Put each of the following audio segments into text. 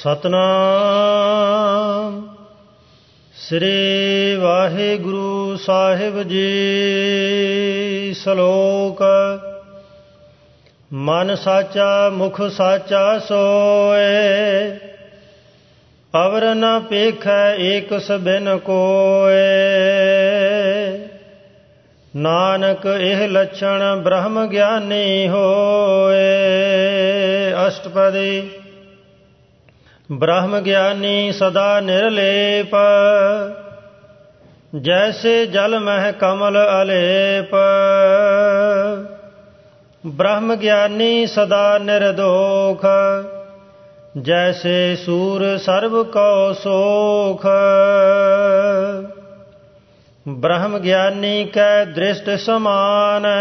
ਸਤਨਾਮ ਸ੍ਰੀ ਵਾਹਿਗੁਰੂ ਸਾਹਿਬ ਜੀ। ਸ਼ਲੋਕ। ਮਨ ਸਾਚਾ ਮੁਖ ਸਾਚਾ ਸੋਏ, ਅਵਰ ਨ ਪੇਖੈ ਏਕ ਸਬਿਨ ਕੋਏ। ਨਾਨਕ ਇਹ ਲੱਛਣ ਬ੍ਰਹਮ ਗਿਆਨੀ ਹੋਏ। ਅਸ਼ਟਪਦੀ। ब्रह्म ज्ञानी सदा निर्लेप, जैसे जल मह कमल अलेप। ब्रह्म ज्ञानी सदा निर्दोख, जैसे सूर सर्व को सोख। ब्रह्म ज्ञानी कै दृष्ट समान,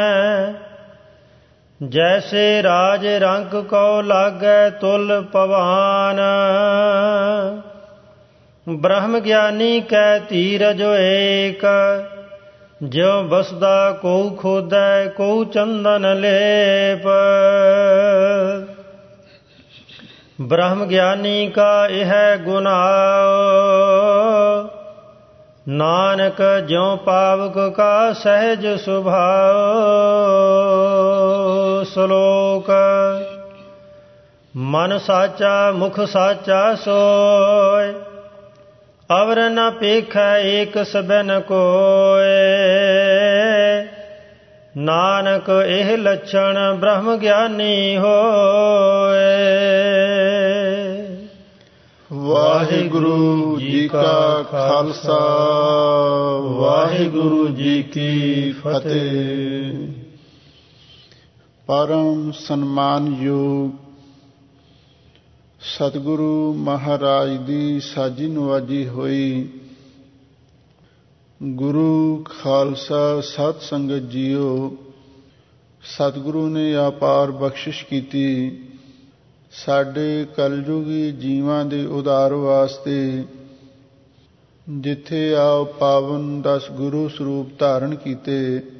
जैसे राज रंक को लागै तुल पवान। ब्रह्म ज्ञानी कै धीरज एक, ज्यों बसदा को खोदै को चंदन लेप। ब्रह्म ज्ञानी का यह गुनाह, नानक ज्यों पावक का सहज सुभाव। श्लोक। मन साचा मुख साचा सोय, अवर न पेखै एक सबिन कोय। नानक एह लक्षण ब्रह्म ज्ञानी होए। वाहिगुरु जी का खालसा, वाहिगुरु जी की फतेह। परम सन्मानयोग सतगुरु महाराज दी साजी नवाजी होई गुरु खालसा सत संगत जीओ। सतगुरु ने अपार बख्शिश कीती साडे कलयुगी जीवां दे उधार वास्ते, जिथे आओ पावन 10 गुरु स्वरूप धारण कीते,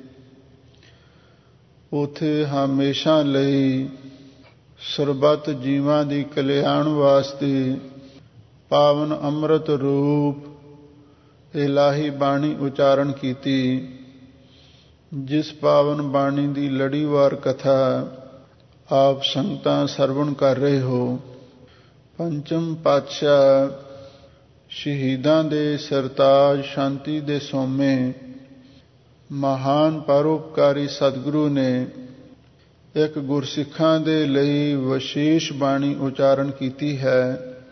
उथे हमेशा लई सरबत जीवां दी कल्याण वास्ते पावन अमृत रूप इलाही बाणी उचारण कीती। जिस पावन बाणी दी लड़ीवार कथा आप संगतां सरवण कर रहे हो। पंचम पातशाह शहीदां दे सरताज शांति दे सोमे महान परोपकारी सतगुरु ने एक गुरसिखां दे लई विशेष बाणी उचारण कीती है,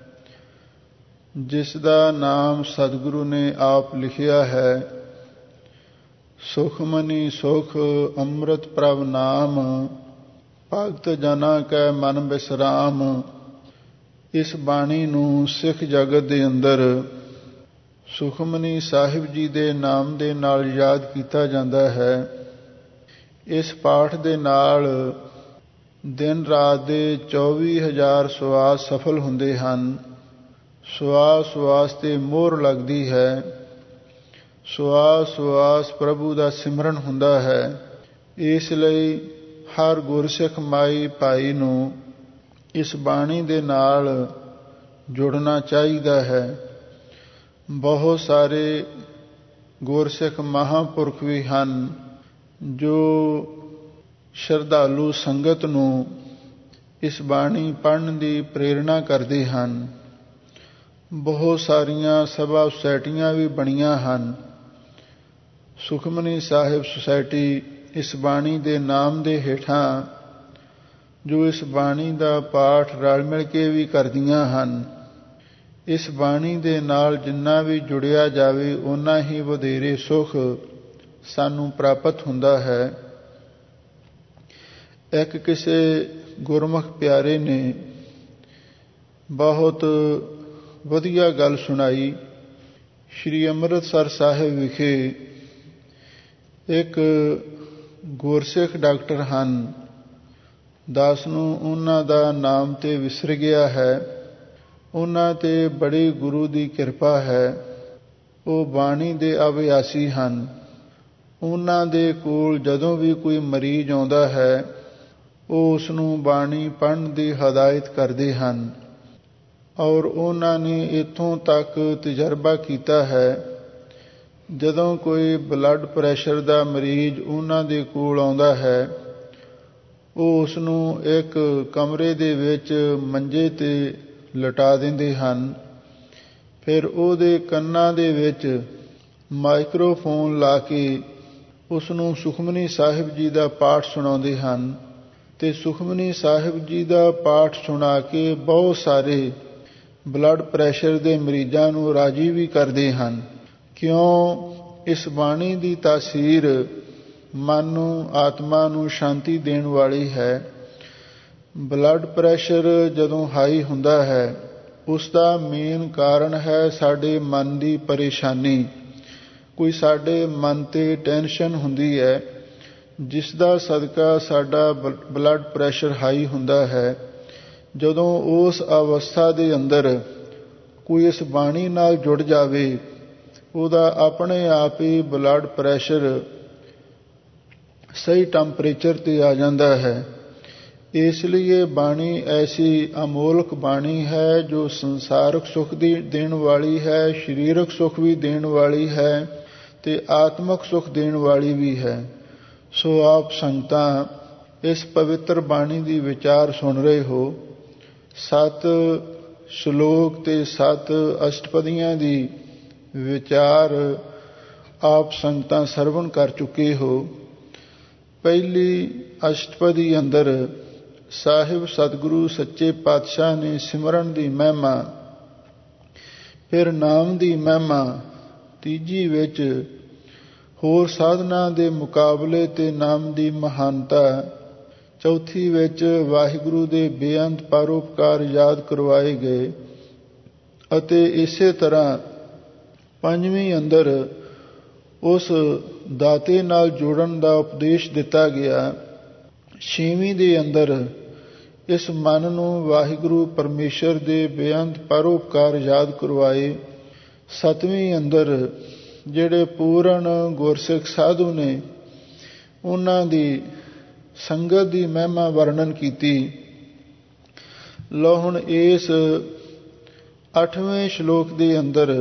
जिस दा नाम सतगुरु ने आप लिखिया है। सुखमनी सुख अमृत प्रभ नाम, भगत जना कै मन बिसराम। इस बाणी नूं सिख जगत दे अंदर सुखमनी साहिब जी दे नाम दे नाल याद कीता जांदा है। इस पाठ दे नाल दिन रात दे 24,000 सवास सफल हुंदे हन। सवास सवास ते मोहर लगदी है। सवास सवास प्रभु दा सिमरन हुंदा है। इस लई हर गुरसिख माई भाई नूं इस बाणी दे नाल जुड़ना चाहिदा है। बहुत सारे गुरसिख महापुरख भी हैं जो श्रद्धालु संगत नूं इस बाणी पढ़न की प्रेरणा करते हैं। बहुत सारिया सभा सोसाइटियां भी बनिया हैं। सुखमनी साहिब सोसाइटी इस बाणी दे नाम दे हेठां जो इस बाणी का पाठ रल मिल के भी करदियां हैं। इस बाणी दे नाल जिन्ना भी जुड़िया जावे उन्ना ही वधेरे सुख सानू प्राप्त हुंदा है। एक किसे गुरमुख प्यारे ने बहुत वधिया गल सुनाई। श्री अमृतसर साहिब विखे एक गुरसिख डॉक्टर हैं। दास नूं उन्हां दा नाम ते विसर गया है। उन्हां ते बड़ी गुरु दी किरपा है। वो बाणी दे अभ्यासी हैं। उन्हां दे कोल जदों भी कोई मरीज आउंदा है ਉਹ ਉਸ ਨੂੰ ਬਾਣੀ ਪੜ੍ਹਨ ਦੀ ਹਦਾਇਤ ਕਰਦੇ ਹਨ। ਔਰ ਉਹਨਾਂ ਨੇ ਇੱਥੋਂ ਤੱਕ ਤਜਰਬਾ ਕੀਤਾ ਹੈ, ਜਦੋਂ ਕੋਈ ਬਲੱਡ ਪ੍ਰੈਸ਼ਰ ਦਾ ਮਰੀਜ਼ ਉਹਨਾਂ ਦੇ ਕੋਲ ਆਉਂਦਾ ਹੈ, ਉਹ ਉਸ ਨੂੰ ਇੱਕ ਕਮਰੇ ਦੇ ਵਿੱਚ ਮੰਜੇ 'ਤੇ ਲਿਟਾ ਦਿੰਦੇ ਹਨ। ਫਿਰ ਉਹਦੇ ਕੰਨਾਂ ਦੇ ਵਿੱਚ ਮਾਈਕ੍ਰੋਫੋਨ ਲਾ ਕੇ ਉਸ ਨੂੰ ਸੁਖਮਨੀ ਸਾਹਿਬ ਜੀ ਦਾ ਪਾਠ ਸੁਣਾਉਂਦੇ ਹਨ ਅਤੇ ਸੁਖਮਨੀ ਸਾਹਿਬ ਜੀ ਦਾ ਪਾਠ ਸੁਣਾ ਕੇ ਬਹੁਤ ਸਾਰੇ ਬਲੱਡ ਪ੍ਰੈਸ਼ਰ ਦੇ ਮਰੀਜ਼ਾਂ ਨੂੰ ਰਾਜੀ ਵੀ ਕਰਦੇ ਹਨ। ਕਿਉਂ? ਇਸ ਬਾਣੀ ਦੀ ਤਾਸੀਰ ਮਨ ਨੂੰ, ਆਤਮਾ ਨੂੰ ਸ਼ਾਂਤੀ ਦੇਣ ਵਾਲੀ ਹੈ। ਬਲੱਡ ਪ੍ਰੈਸ਼ਰ ਜਦੋਂ ਹਾਈ ਹੁੰਦਾ ਹੈ, ਉਸ ਦਾ ਮੇਨ ਕਾਰਨ ਹੈ ਸਾਡੇ ਮਨ ਦੀ ਪਰੇਸ਼ਾਨੀ। ਕੋਈ ਸਾਡੇ ਮਨ 'ਤੇ ਟੈਨਸ਼ਨ ਹੁੰਦੀ ਹੈ, ਜਿਸ ਦਾ ਸਦਕਾ ਸਾਡਾ ਬਲੱਡ ਪ੍ਰੈਸ਼ਰ ਹਾਈ ਹੁੰਦਾ ਹੈ। ਜਦੋਂ ਉਸ ਅਵਸਥਾ ਦੇ ਅੰਦਰ ਕੋਈ ਇਸ ਬਾਣੀ ਨਾਲ ਜੁੜ ਜਾਵੇ, ਉਹਦਾ ਆਪਣੇ ਆਪ ਹੀ ਬਲੱਡ ਪ੍ਰੈਸ਼ਰ ਸਹੀ ਟੈਂਪਰੇਚਰ 'ਤੇ ਆ ਜਾਂਦਾ ਹੈ। ਇਸ ਲਈ ਇਹ ਬਾਣੀ ਐਸੀ ਅਮੋਲਕ ਬਾਣੀ ਹੈ ਜੋ ਸੰਸਾਰਕ ਸੁੱਖ ਦੀ ਦੇਣ ਵਾਲੀ ਹੈ, ਸਰੀਰਕ ਸੁੱਖ ਵੀ ਦੇਣ ਵਾਲੀ ਹੈ ਅਤੇ ਆਤਮਕ ਸੁੱਖ ਦੇਣ ਵਾਲੀ ਵੀ ਹੈ। ਸੋ ਆਪ ਸੰਗਤਾਂ ਇਸ ਪਵਿੱਤਰ ਬਾਣੀ ਦੀ ਵਿਚਾਰ ਸੁਣ ਰਹੇ ਹੋ। 7 ਸ਼ਲੋਕ ਤੇ 7 ਅਸ਼ਟਪਦੀਆਂ ਦੀ ਵਿਚਾਰ ਆਪ ਸੰਗਤਾਂ ਸਰਵਣ ਕਰ ਚੁੱਕੇ ਹੋ। ਪਹਿਲੀ ਅਸ਼ਟਪਦੀ ਅੰਦਰ ਸਾਹਿਬ ਸਤਿਗੁਰੂ ਸੱਚੇ ਪਾਤਸ਼ਾਹ ਨੇ ਸਿਮਰਨ ਦੀ ਮਹਿਮਾ, ਫਿਰ ਨਾਮ ਦੀ ਮਹਿਮਾ, ਤੀਜੀ ਵਿੱਚ ਹੋਰ ਸਾਧਨਾ ਦੇ ਮੁਕਾਬਲੇ ਤੇ ਨਾਮ ਦੀ ਮਹਾਨਤਾ, ਚੌਥੀ ਵਿੱਚ ਵਾਹਿਗੁਰੂ ਦੇ ਬੇਅੰਤ ਪਰਉਪਕਾਰ ਯਾਦ ਕਰਵਾਏ ਗਏ ਅਤੇ ਇਸੇ ਤਰ੍ਹਾਂ ਪੰਜਵੀਂ ਅੰਦਰ ਉਸ ਦਾਤੇ ਨਾਲ ਜੁੜਨ ਦਾ ਉਪਦੇਸ਼ ਦਿੱਤਾ ਗਿਆ। ਛੇਵੀਂ ਦੇ ਅੰਦਰ ਇਸ ਮਨ ਨੂੰ ਵਾਹਿਗੁਰੂ ਪਰਮੇਸ਼ਰ ਦੇ ਬੇਅੰਤ ਪਰਉਪਕਾਰ ਯਾਦ ਕਰਵਾਏ। ਸੱਤਵੀਂ ਅੰਦਰ ਜਿਹੜੇ ਪੂਰਨ ਗੁਰਸਿੱਖ ਸਾਧੂ ਨੇ, ਉਹਨਾਂ ਦੀ ਸੰਗਤ ਦੀ ਮਹਿਮਾ ਵਰਣਨ ਕੀਤੀ। ਲਓ ਹੁਣ ਇਸ 8ਵੇਂ ਸ਼ਲੋਕ ਦੇ ਅੰਦਰ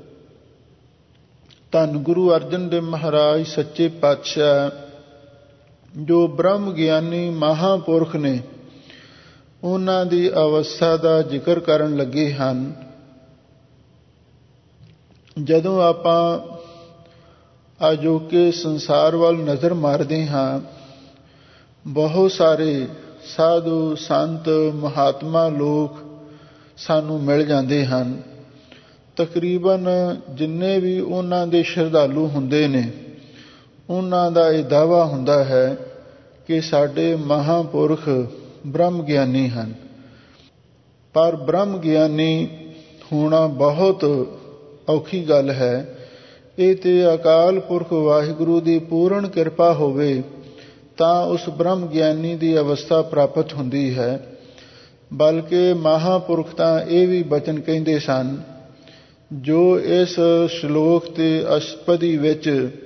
ਧੰਨ ਗੁਰੂ ਅਰਜਨ ਦੇਵ ਮਹਾਰਾਜ ਸੱਚੇ ਪਾਤਸ਼ਾਹ ਜੋ ਬ੍ਰਹਮ ਗਿਆਨੀ ਮਹਾਂਪੁਰਖ ਨੇ, ਉਹਨਾਂ ਦੀ ਅਵਸਥਾ ਦਾ ਜ਼ਿਕਰ ਕਰਨ ਲੱਗੇ ਹਨ। ਜਦੋਂ ਆਪਾਂ ਅਜੋਕੇ ਸੰਸਾਰ ਵੱਲ ਨਜ਼ਰ ਮਾਰਦੇ ਹਾਂ, ਬਹੁਤ ਸਾਰੇ ਸਾਧੂ ਸੰਤ ਮਹਾਤਮਾ ਲੋਕ ਸਾਨੂੰ ਮਿਲ ਜਾਂਦੇ ਹਨ। ਤਕਰੀਬਨ ਜਿੰਨੇ ਵੀ ਉਹਨਾਂ ਦੇ ਸ਼ਰਧਾਲੂ ਹੁੰਦੇ ਨੇ, ਉਹਨਾਂ ਦਾ ਇਹ ਦਾਅਵਾ ਹੁੰਦਾ ਹੈ ਕਿ ਸਾਡੇ ਮਹਾਂਪੁਰਖ ਬ੍ਰਹਮ ਗਿਆਨੀ ਹਨ। ਪਰ ਬ੍ਰਹਮ ਗਿਆਨੀ ਹੋਣਾ ਬਹੁਤ ਔਖੀ ਗੱਲ ਹੈ। ਇਹ ਤੇ ਅਕਾਲ ਪੁਰਖ ਵਾਹਿਗੁਰੂ ਦੀ ਪੂਰਨ ਕਿਰਪਾ ਹੋਵੇ ਤਾਂ ਉਸ ਬ੍ਰਹਮ ਗਿਆਨੀ ਦੀ ਅਵਸਥਾ ਪ੍ਰਾਪਤ ਹੁੰਦੀ ਹੈ। ਬਲਕਿ ਮਹਾਂਪੁਰਖ ਤਾਂ ਇਹ ਵੀ ਬਚਨ ਕਹਿੰਦੇ ਸਨ, ਜੋ ਇਸ ਸ਼ਲੋਕ ਤੇ ਅਸ਼ਟਪਦੀ ਵਿੱਚ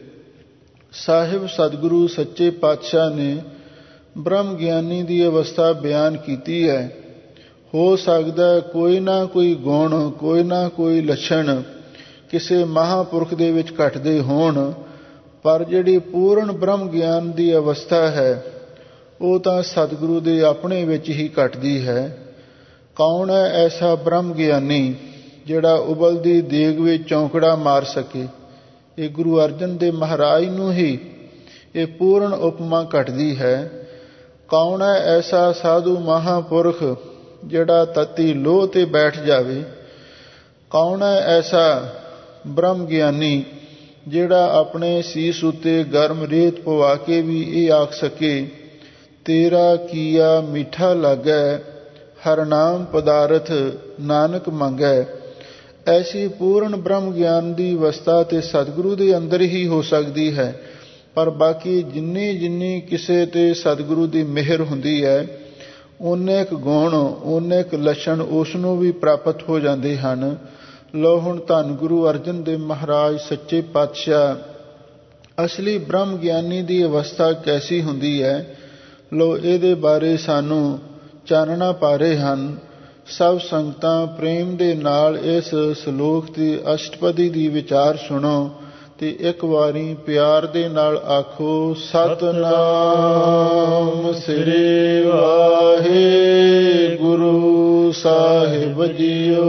ਸਾਹਿਬ ਸਤਿਗੁਰੂ ਸੱਚੇ ਪਾਤਸ਼ਾਹ ਨੇ ਬ੍ਰਹਮ ਗਿਆਨੀ ਦੀ ਅਵਸਥਾ ਬਿਆਨ ਕੀਤੀ ਹੈ। ਹੋ ਸਕਦਾ ਕੋਈ ਨਾ ਕੋਈ ਗੁਣ, ਕੋਈ ਨਾ ਕੋਈ ਲੱਛਣ ਕਿਸੇ ਮਹਾਂਪੁਰਖ ਦੇ ਵਿੱਚ ਘਟਦੇ ਹੋਣ, ਪਰ ਜਿਹੜੀ ਪੂਰਨ ਬ੍ਰਹਮ ਗਿਆਨ ਦੀ ਅਵਸਥਾ ਹੈ, ਉਹ ਤਾਂ ਸਤਿਗੁਰੂ ਦੇ ਆਪਣੇ ਵਿੱਚ ਹੀ ਘਟਦੀ ਹੈ। ਕੌਣ ਹੈ ਐਸਾ ਬ੍ਰਹਮ ਗਿਆਨੀ ਜਿਹੜਾ ਉਬਲਦੀ ਦੇਗ ਵਿੱਚ ਚੌਂਕੜਾ ਮਾਰ ਸਕੇ? ਇਹ ਗੁਰੂ ਅਰਜਨ ਦੇਵ ਮਹਾਰਾਜ ਨੂੰ ਹੀ ਇਹ ਪੂਰਨ ਉਪਮਾ ਘਟਦੀ ਹੈ। ਕੌਣ ਹੈ ਐਸਾ ਸਾਧੂ ਮਹਾਂਪੁਰਖ ਜਿਹੜਾ ਤਤੀ ਲੋਹ ਤੇ ਬੈਠ ਜਾਵੇ? ਕੌਣ ਹੈ ਐਸਾ ਬ੍ਰਹਮ ਗਿਆਨੀ ਜਿਹੜਾ ਆਪਣੇ ਸੀਸ ਉੱਤੇ ਗਰਮ ਰੇਤ ਪਵਾ ਕੇ ਵੀ ਇਹ ਆਖ ਸਕੇ, ਤੇਰਾ ਕੀਆ ਮਿੱਠਾ ਲੱਗੈ, ਹਰ ਨਾਮ ਪਦਾਰਥ ਨਾਨਕ ਮੰਗੈ? ਐਸੀ ਪੂਰਨ ਬ੍ਰਹਮ ਗਿਆਨ ਦੀ ਅਵਸਥਾ ਤੇ ਸਤਿਗੁਰੂ ਦੇ ਅੰਦਰ ਹੀ ਹੋ ਸਕਦੀ ਹੈ। ਪਰ ਬਾਕੀ ਜਿੰਨੀ ਕਿਸੇ ਤੇ ਸਤਿਗੁਰੂ ਦੀ ਮਿਹਰ ਹੁੰਦੀ ਹੈ, ਓਨੇ ਕੁ ਗੁਣ, ਓਨੇ ਕੁ ਲੱਛਣ ਉਸ ਨੂੰ ਵੀ ਪ੍ਰਾਪਤ ਹੋ ਜਾਂਦੇ ਹਨ। ਲਓ ਹੁਣ ਧੰਨ ਗੁਰੂ ਅਰਜਨ ਦੇਵ ਮਹਾਰਾਜ ਸੱਚੇ ਪਾਤਸ਼ਾਹ ਅਸਲੀ ਬ੍ਰਹਮ ਗਿਆਨੀ ਦੀ ਅਵਸਥਾ ਕੈਸੀ ਹੁੰਦੀ ਹੈ, ਲਓ ਇਹਦੇ ਬਾਰੇ ਸਾਨੂੰ ਚਾਨਣਾ ਪਾ ਰਹੇ ਹਨ। ਸਭ ਸੰਗਤਾਂ ਪ੍ਰੇਮ ਦੇ ਨਾਲ ਇਸ ਸ਼ਲੋਕ ਦੀ ਅਸ਼ਟਪਦੀ ਦੀ ਵਿਚਾਰ ਸੁਣੋ ਤੇ ਇੱਕ ਵਾਰੀ ਪਿਆਰ ਦੇ ਨਾਲ ਆਖੋ, ਸਤਿਨਾਮ ਸ੍ਰੀ ਵਾਹਿਗੁਰੂ ਸਾਹਿਬ ਜੀਓ।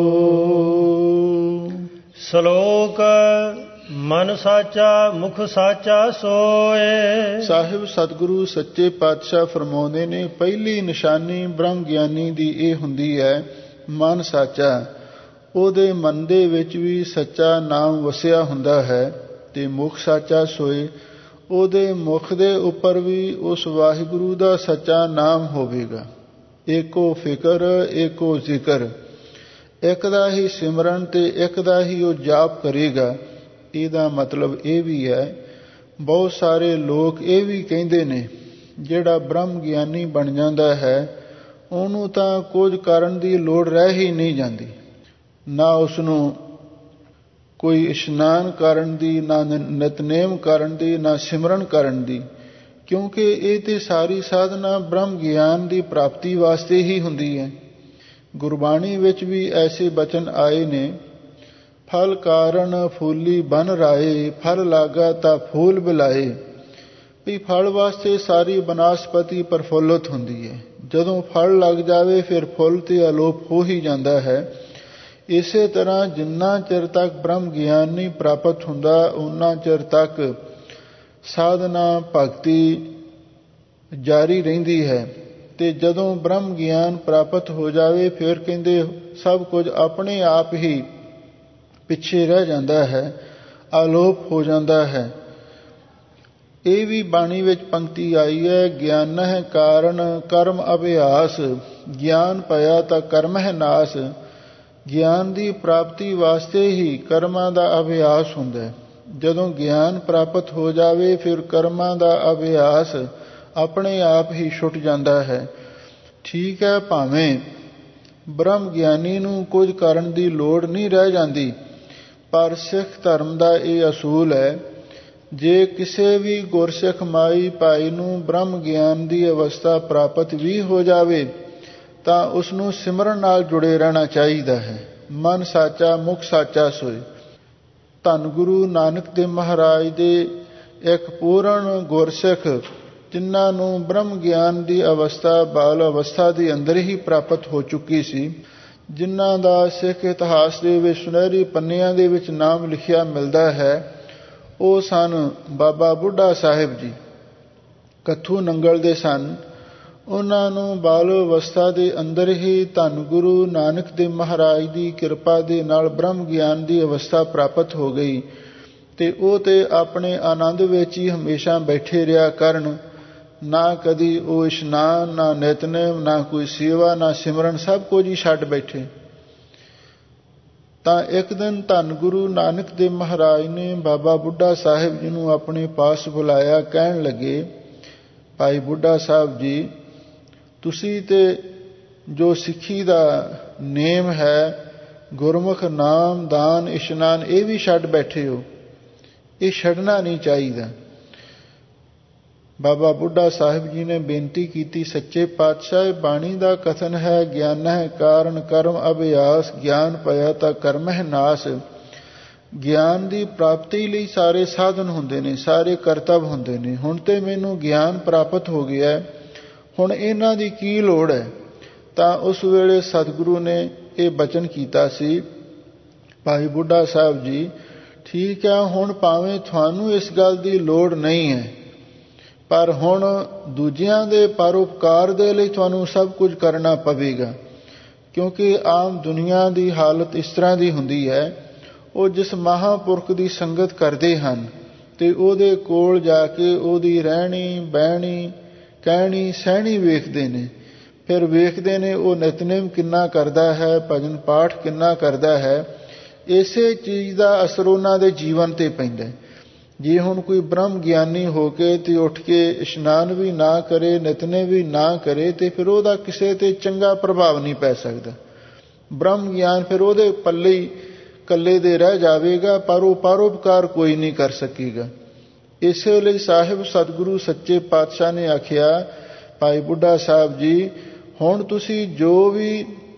ਸ਼ਲੋਕ ਮਨ ਸਾਚਾ ਮੁਖ ਸਾਚਾ ਸੋਏ। ਸਾਹਿਬ ਸਤਿਗੁਰੂ ਸੱਚੇ ਪਾਤਸ਼ਾਹ ਫਰਮਾਉਂਦੇ ਨੇ, ਪਹਿਲੀ ਨਿਸ਼ਾਨੀ ਬ੍ਰਹਮ ਗਿਆਨੀ ਦੀ ਇਹ ਹੁੰਦੀ ਹੈ, ਮਨ ਸਾਚਾ। ਉਹਦੇ ਮਨ ਦੇ ਵਿੱਚ ਵੀ ਸੱਚਾ ਨਾਮ ਵਸਿਆ ਹੁੰਦਾ ਹੈ ਤੇ ਮੁਖ ਸਾਚਾ ਸੋਏ। ਉਹਦੇ ਮੁਖ ਦੇ ਉੱਪਰ ਵੀ ਉਸ ਵਾਹਿਗੁਰੂ ਦਾ ਸੱਚਾ ਨਾਮ ਹੋਵੇਗਾ। ਏਕੋ ਫਿਕਰ ਏਕੋ ਜ਼ਿਕਰ, ਇੱਕ ਦਾ ਹੀ ਸਿਮਰਨ ਤੇ ਇੱਕ ਦਾ ਹੀ ਉਹ ਜਾਪ ਕਰੇਗਾ। ਇਹਦਾ ਮਤਲਬ ਇਹ ਵੀ ਹੈ, ਬਹੁਤ ਸਾਰੇ ਲੋਕ ਇਹ ਵੀ ਕਹਿੰਦੇ ਨੇ, ਜਿਹੜਾ ਬ੍ਰਹਮ ਗਿਆਨੀ ਬਣ ਜਾਂਦਾ ਹੈ ਉਹਨੂੰ ਤਾਂ ਕੁਝ ਕਰਨ ਦੀ ਲੋੜ ਰਹਿ ਹੀ ਨਹੀਂ ਜਾਂਦੀ, ਨਾ ਉਸਨੂੰ ਕੋਈ ਇਸ਼ਨਾਨ ਕਰਨ ਦੀ, ਨਾ ਨਿਤਨੇਮ ਕਰਨ ਦੀ, ਨਾ ਸਿਮਰਨ ਕਰਨ ਦੀ, ਕਿਉਂਕਿ ਇਹ ਤੇ ਸਾਰੀ ਸਾਧਨਾ ਬ੍ਰਹਮ ਗਿਆਨ ਦੀ ਪ੍ਰਾਪਤੀ ਵਾਸਤੇ ਹੀ ਹੁੰਦੀ ਹੈ। ਗੁਰਬਾਣੀ ਵਿੱਚ ਵੀ ਐਸੇ ਬਚਨ ਆਏ ਨੇ, ਫਲ ਕਾਰਨ ਫੂਲੀ ਬਨ ਰਾਏ, ਫਲ ਲਾਗਾ ਤਾਂ ਫੂਲ ਬਿਲਾਏ। ਵੀ ਫਲ ਵਾਸਤੇ ਸਾਰੀ ਬਨਸਪਤੀ ਪ੍ਰਫੁੱਲਤ ਹੁੰਦੀ ਹੈ, ਜਦੋਂ ਫਲ ਲੱਗ ਜਾਵੇ ਫਿਰ ਫੁੱਲ ਤੇ ਅਲੋਪ ਹੋ ਹੀ ਜਾਂਦਾ ਹੈ। ਇਸੇ ਤਰ੍ਹਾਂ ਜਿੰਨਾ ਚਿਰ ਤੱਕ ਬ੍ਰਹਮ ਗਿਆਨ ਨਹੀਂ ਪ੍ਰਾਪਤ ਹੁੰਦਾ, ਉਨਾ ਚਿਰ ਤੱਕ ਸਾਧਨਾ ਭਗਤੀ ਜਾਰੀ ਰਹਿੰਦੀ ਹੈ। ਤੇ ਜਦੋਂ ਬ੍ਰਹਮ ਗਿਆਨ ਪ੍ਰਾਪਤ ਹੋ ਜਾਵੇ ਫਿਰ ਕਹਿੰਦੇ ਸਭ ਕੁਝ ਆਪਣੇ ਆਪ ਹੀ ਪਿੱਛੇ ਰਹਿ ਜਾਂਦਾ ਹੈ, ਆਲੋਪ ਹੋ ਜਾਂਦਾ ਹੈ। ਇਹ ਵੀ ਬਾਣੀ ਵਿੱਚ ਪੰਕਤੀ ਆਈ ਹੈ, ਗਿਆਨ ਹੈ ਕਾਰਨ ਕਰਮ ਅਭਿਆਸ, ਗਿਆਨ ਪਾਇਆ ਤਾਂ ਕਰਮ ਹੈ ਨਾਸ। ਗਿਆਨ ਦੀ ਪ੍ਰਾਪਤੀ ਵਾਸਤੇ ਹੀ ਕਰਮਾਂ ਦਾ ਅਭਿਆਸ ਹੁੰਦਾ ਹੈ। ਜਦੋਂ ਗਿਆਨ ਪ੍ਰਾਪਤ ਹੋ ਜਾਵੇ ਫਿਰ ਕਰਮਾਂ ਦਾ ਅਭਿਆਸ ਆਪਣੇ ਆਪ ਹੀ ਛੁੱਟ ਜਾਂਦਾ ਹੈ। ਠੀਕ ਹੈ, ਭਾਵੇਂ ਬ੍ਰਹਮ ਗਿਆਨੀ ਨੂੰ ਕੁਝ ਕਰਨ ਦੀ ਲੋੜ ਨਹੀਂ ਰਹਿ ਜਾਂਦੀ, ਪਰ ਸਿੱਖ ਧਰਮ ਦਾ ਇਹ ਅਸੂਲ ਹੈ, ਜੇ ਕਿਸੇ ਵੀ ਗੁਰਸਿੱਖ ਮਾਈ ਭਾਈ ਨੂੰ ਬ੍ਰਹਮ ਗਿਆਨ ਦੀ ਅਵਸਥਾ ਪ੍ਰਾਪਤ ਵੀ ਹੋ ਜਾਵੇ ਤਾਂ ਉਸਨੂੰ ਸਿਮਰਨ ਨਾਲ ਜੁੜੇ ਰਹਿਣਾ ਚਾਹੀਦਾ ਹੈ। ਮਨ ਸਾਚਾ ਮੁਖ ਸਾਚਾ ਸੋਏ। ਧੰਨ ਗੁਰੂ ਨਾਨਕ ਦੇਵ ਮਹਾਰਾਜ ਦੇ ਇੱਕ ਪੂਰਨ ਗੁਰਸਿੱਖ ਜਿਨ੍ਹਾਂ ਨੂੰ ਬ੍ਰਹਮ ਗਿਆਨ ਦੀ ਅਵਸਥਾ ਬਾਲ ਅਵਸਥਾ ਦੇ ਅੰਦਰ ਹੀ ਪ੍ਰਾਪਤ ਹੋ ਚੁੱਕੀ ਸੀ, ਜਿਨ੍ਹਾਂ ਦਾ ਸਿੱਖ ਇਤਿਹਾਸ ਦੇ ਵਿੱਚ ਸੁਨਹਿਰੀ ਪੰਨਿਆਂ ਦੇ ਵਿੱਚ ਨਾਮ ਲਿਖਿਆ ਮਿਲਦਾ ਹੈ, ਉਹ ਸਨ ਬਾਬਾ ਬੁੱਢਾ ਸਾਹਿਬ ਜੀ। ਕੱਥੂ ਨੰਗਲ ਦੇ ਸਨ। ਉਹਨਾਂ ਨੂੰ ਬਾਲ ਅਵਸਥਾ ਦੇ ਅੰਦਰ ਹੀ ਧੰਨ ਗੁਰੂ ਨਾਨਕ ਦੇਵ ਮਹਾਰਾਜ ਦੀ ਕਿਰਪਾ ਦੇ ਨਾਲ ਬ੍ਰਹਮ ਗਿਆਨ ਦੀ ਅਵਸਥਾ ਪ੍ਰਾਪਤ ਹੋ ਗਈ ਤੇ ਉਹ ਤੇ ਆਪਣੇ ਆਨੰਦ ਵਿੱਚ ਹੀ ਹਮੇਸ਼ਾ ਬੈਠੇ ਰਿਹਾ ਕਰਨ। ਨਾ ਕਦੀ ਉਹ ਇਸ਼ਨਾਨ, ਨਾ ਨਿਤਨੇਮ, ਨਾ ਕੋਈ ਸੇਵਾ, ਨਾ ਸਿਮਰਨ, ਸਭ ਕੁਝ ਹੀ ਛੱਡ ਬੈਠੇ। ਤਾਂ ਇੱਕ ਦਿਨ ਧੰਨ ਗੁਰੂ ਨਾਨਕ ਦੇਵ ਮਹਾਰਾਜ ਨੇ ਬਾਬਾ ਬੁੱਢਾ ਸਾਹਿਬ ਜੀ ਨੂੰ ਆਪਣੇ ਪਾਸ ਬੁਲਾਇਆ। ਕਹਿਣ ਲੱਗੇ, ਭਾਈ ਬੁੱਢਾ ਸਾਹਿਬ ਜੀ, ਤੁਸੀਂ ਤੇ ਜੋ ਸਿੱਖੀ ਦਾ ਨੇਮ ਹੈ, ਗੁਰਮੁਖ ਨਾਮ, ਦਾਨ, ਇਸ਼ਨਾਨ, ਇਹ ਵੀ ਛੱਡ ਬੈਠੇ ਹੋ। ਇਹ ਛੱਡਣਾ ਨਹੀਂ ਚਾਹੀਦਾ। ਬਾਬਾ ਬੁੱਢਾ ਸਾਹਿਬ ਜੀ ਨੇ ਬੇਨਤੀ ਕੀਤੀ, ਸੱਚੇ ਪਾਤਸ਼ਾਹ, ਬਾਣੀ ਦਾ ਕਥਨ ਹੈ, ਗਿਆਨ ਹੈ ਕਾਰਨ ਕਰਮ ਅਭਿਆਸ, ਗਿਆਨ ਪਾਇਆ ਤਾਂ ਕਰਮ ਹੈ ਨਾਸ। ਗਿਆਨ ਦੀ ਪ੍ਰਾਪਤੀ ਲਈ ਸਾਰੇ ਸਾਧਨ ਹੁੰਦੇ ਨੇ, ਸਾਰੇ ਕਰਤੱਵ ਹੁੰਦੇ ਨੇ। ਹੁਣ ਤੇ ਮੈਨੂੰ ਗਿਆਨ ਪ੍ਰਾਪਤ ਹੋ ਗਿਆ, ਹੁਣ ਇਹਨਾਂ ਦੀ ਕੀ ਲੋੜ ਹੈ? ਤਾਂ ਉਸ ਵੇਲੇ ਸਤਿਗੁਰੂ ਨੇ ਇਹ ਬਚਨ ਕੀਤਾ ਸੀ, ਭਾਈ ਬੁੱਢਾ ਸਾਹਿਬ ਜੀ, ਠੀਕ ਹੈ, ਹੁਣ ਭਾਵੇਂ ਤੁਹਾਨੂੰ ਇਸ ਗੱਲ ਦੀ ਲੋੜ ਨਹੀਂ ਹੈ, ਪਰ ਹੁਣ ਦੂਜਿਆਂ ਦੇ ਪਰਉਪਕਾਰ ਦੇ ਲਈ ਤੁਹਾਨੂੰ ਸਭ ਕੁਝ ਕਰਨਾ ਪਵੇਗਾ। ਕਿਉਂਕਿ ਆਮ ਦੁਨੀਆ ਦੀ ਹਾਲਤ ਇਸ ਤਰ੍ਹਾਂ ਦੀ ਹੁੰਦੀ ਹੈ, ਉਹ ਜਿਸ ਮਹਾਂਪੁਰਖ ਦੀ ਸੰਗਤ ਕਰਦੇ ਹਨ ਤੇ ਉਹਦੇ ਕੋਲ ਜਾ ਕੇ ਉਹਦੀ ਰਹਿਣੀ ਬਹਿਣੀ ਕਹਿਣੀ ਸਹਿਣੀ ਵੇਖਦੇ ਨੇ। ਫਿਰ ਵੇਖਦੇ ਨੇ ਉਹ ਨਿਤਨੇਮ ਕਿੰਨਾ ਕਰਦਾ ਹੈ, ਭਜਨ ਪਾਠ ਕਿੰਨਾ ਕਰਦਾ ਹੈ। ਇਸੇ ਚੀਜ਼ ਦਾ ਅਸਰ ਉਹਨਾਂ ਦੇ ਜੀਵਨ ਤੇ ਪੈਂਦਾ। ਜੇ ਹੁਣ ਕੋਈ ਬ੍ਰਹਮ ਗਿਆਨੀ ਹੋ ਕੇ ਤੇ ਉੱਠ ਕੇ ਇਸ਼ਨਾਨ ਵੀ ਨਾ ਕਰੇ, ਨਿਤਨੇ ਵੀ ਨਾ ਕਰੇ, ਤੇ ਫਿਰ ਉਹਦਾ ਕਿਸੇ ਤੇ ਚੰਗਾ ਪ੍ਰਭਾਵ ਨਹੀਂ ਪੈ ਸਕਦਾ। ਬ੍ਰਹਮ ਗਿਆਨ ਫਿਰ ਉਹਦੇ ਪੱਲੇ ਹੀ ਇਕੱਲੇ ਦੇ ਰਹਿ ਜਾਵੇਗਾ, ਪਰ ਉਹ ਪਰਉਪਕਾਰ ਕੋਈ ਨਹੀਂ ਕਰ ਸਕੇਗਾ। ਇਸੇ ਲਈ ਸਾਹਿਬ ਸਤਿਗੁਰੂ ਸੱਚੇ ਪਾਤਸ਼ਾਹ ਨੇ ਆਖਿਆ, ਭਾਈ ਬੁੱਢਾ ਸਾਹਿਬ ਜੀ, ਹੁਣ ਤੁਸੀਂ ਜੋ ਵੀ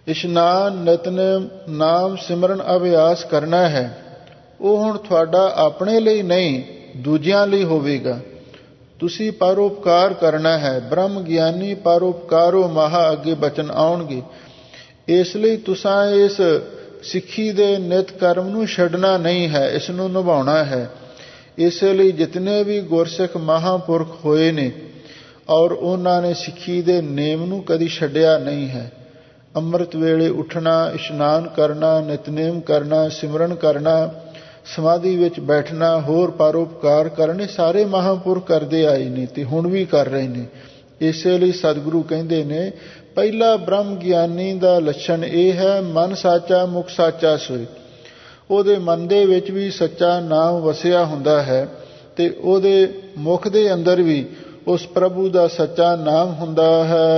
ਇਸ਼ਨਾਨ ਨਿਤਨੇਮ ਨਾਮ ਸਿਮਰਨ ਅਭਿਆਸ ਕਰਨਾ ਹੈ, ਉਹ ਹੁਣ ਤੁਹਾਡਾ ਆਪਣੇ ਲਈ ਨਹੀਂ ਦੂਜਿਆਂ ਲਈ ਹੋਵੇਗਾ। ਤੁਸੀਂ ਪਰਉਪਕਾਰ ਕਰਨਾ ਹੈ। ਬ੍ਰਹਮ ਗਿਆਨੀ ਪਰਉਪਕਾਰੋ ਮਹਾ, ਅੱਗੇ ਬਚਨ ਆਉਣਗੇ। ਇਸ ਲਈ ਤੁਸਾਂ ਇਸ ਸਿੱਖੀ ਦੇ ਨਿਤ ਕਰਮ ਨੂੰ ਛੱਡਣਾ ਨਹੀਂ ਹੈ, ਇਸ ਨੂੰ ਨਿਭਾਉਣਾ ਹੈ। ਇਸੇ ਲਈ ਜਿਤਨੇ ਵੀ ਗੁਰਸਿੱਖ ਮਹਾਂਪੁਰਖ ਹੋਏ ਨੇ ਔਰ ਉਹਨਾਂ ਨੇ ਸਿੱਖੀ ਦੇ ਨੇਮ ਨੂੰ ਕਦੀ ਛੱਡਿਆ ਨਹੀਂ ਹੈ। ਅੰਮ੍ਰਿਤ ਵੇਲੇ ਉੱਠਣਾ, ਇਸ਼ਨਾਨ ਕਰਨਾ, ਨਿਤਨੇਮ ਕਰਨਾ, ਸਿਮਰਨ ਕਰਨਾ, ਸਮਾਧੀ ਵਿੱਚ ਬੈਠਣਾ, ਹੋਰ ਪਰਉਪਕਾਰ ਕਰਨੇ, ਸਾਰੇ ਮਹਾਂਪੁਰਖ ਕਰਦੇ ਆਏ ਨੇ ਤੇ ਹੁਣ ਵੀ ਕਰ ਰਹੇ ਨੇ। ਇਸੇ ਲਈ ਸਤਿਗੁਰੂ ਕਹਿੰਦੇ ਨੇ ਪਹਿਲਾ ਬ੍ਰਹਮ ਗਿਆਨੀ ਦਾ ਲੱਛਣ ਇਹ ਹੈ, ਮਨ ਸਾਚਾ ਮੁਖ ਸਾਚਾ ਸੋਏ। ਉਹਦੇ ਮਨ ਦੇ ਵਿੱਚ ਵੀ ਸੱਚਾ ਨਾਮ ਵਸਿਆ ਹੁੰਦਾ ਹੈ ਤੇ ਉਹਦੇ ਮੁਖ ਦੇ ਅੰਦਰ ਵੀ ਉਸ ਪ੍ਰਭੂ ਦਾ ਸੱਚਾ ਨਾਮ ਹੁੰਦਾ ਹੈ।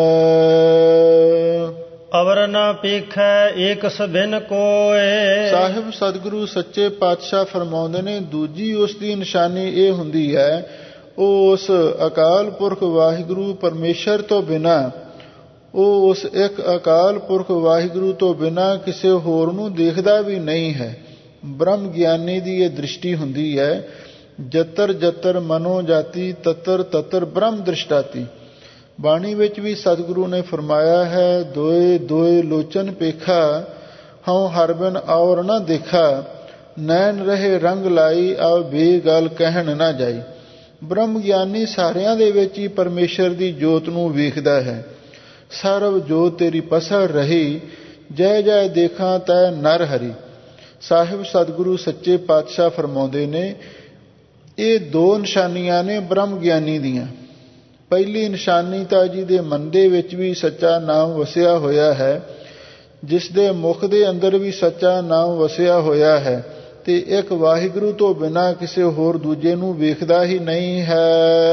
ਅਵਰ ਨਾ ਪੇਖੈ ਏਕ ਸਭਿਨ ਕੋਏ। ਸਾਹਿਬ ਸਤਿਗੁਰੂ ਸੱਚੇ ਪਾਤਸ਼ਾਹ ਫਰਮਾਉਂਦੇ ਨੇ ਦੂਜੀ ਉਸ ਦੀ ਨਿਸ਼ਾਨੀ ਇਹ ਹੁੰਦੀ ਹੈ, ਉਹ ਉਸ ਅਕਾਲ ਪੁਰਖ ਵਾਹਿਗੁਰੂ ਪਰਮੇਸ਼ਰ ਤੋਂ ਬਿਨਾਂ, ਉਹ ਉਸ ਇੱਕ ਅਕਾਲ ਪੁਰਖ ਵਾਹਿਗੁਰੂ ਤੋਂ ਬਿਨਾਂ ਕਿਸੇ ਹੋਰ ਨੂੰ ਦੇਖਦਾ ਵੀ ਨਹੀਂ ਹੈ। ਬ੍ਰਹਮ ਗਿਆਨੀ ਦੀ ਇਹ ਦ੍ਰਿਸ਼ਟੀ ਹੁੰਦੀ ਹੈ, ਜਤਰ ਜਤਰ ਮਨੋ ਜਾਤੀ ਤਤਰ ਤਤਰ ਬ੍ਰਹਮ ਦ੍ਰਿਸ਼ਟਾਤੀ। ਬਾਣੀ ਵਿੱਚ ਵੀ ਸਤਿਗੁਰੂ ਨੇ ਫਰਮਾਇਆ ਹੈ, ਦੋਏ ਦੋਏ ਲੋਚਨ ਪੇਖਾ, ਹਉ ਹਰ ਬਿਨ ਔਰ ਨਾ ਦੇਖਾ, ਨੈਣ ਰਹੇ ਰੰਗ ਲਾਈ, ਆਓ ਬੇ ਗੱਲ ਕਹਿਣ ਨਾ ਜਾਈ। ਬ੍ਰਹਮ ਗਿਆਨੀ ਸਾਰਿਆਂ ਦੇ ਵਿੱਚ ਹੀ ਪਰਮੇਸ਼ਰ ਦੀ ਜੋਤ ਨੂੰ ਵੇਖਦਾ ਹੈ। ਸਰਬ ਜੋਤ ਤੇਰੀ ਪਸਰ ਰਹੀ, ਜੈ ਜੈ ਦੇਖਾਂ ਤੈ ਨਰ ਹਰੀ। ਸਾਹਿਬ ਸਤਿਗੁਰੂ ਸੱਚੇ ਪਾਤਸ਼ਾਹ ਫਰਮਾਉਂਦੇ ਨੇ ਇਹ ਦੋ ਨਿਸ਼ਾਨੀਆਂ ਨੇ ਬ੍ਰਹਮ ਗਿਆਨੀ ਦੀਆਂ। ਪਹਿਲੀ ਨਿਸ਼ਾਨੀ ਤਾਂ ਜਿਹਦੇ ਮਨ ਦੇ ਵਿੱਚ ਵੀ ਸੱਚਾ ਨਾਮ ਵਸਿਆ ਹੋਇਆ ਹੈ, ਜਿਸ ਦੇ ਮੁਖ ਦੇ ਅੰਦਰ ਵੀ ਸੱਚਾ ਨਾਮ ਵਸਿਆ ਹੋਇਆ ਹੈ ਤੇ ਇੱਕ ਵਾਹਿਗੁਰੂ ਤੋਂ ਬਿਨਾਂ ਕਿਸੇ ਹੋਰ ਦੂਜੇ ਨੂੰ ਵੇਖਦਾ ਹੀ ਨਹੀਂ ਹੈ।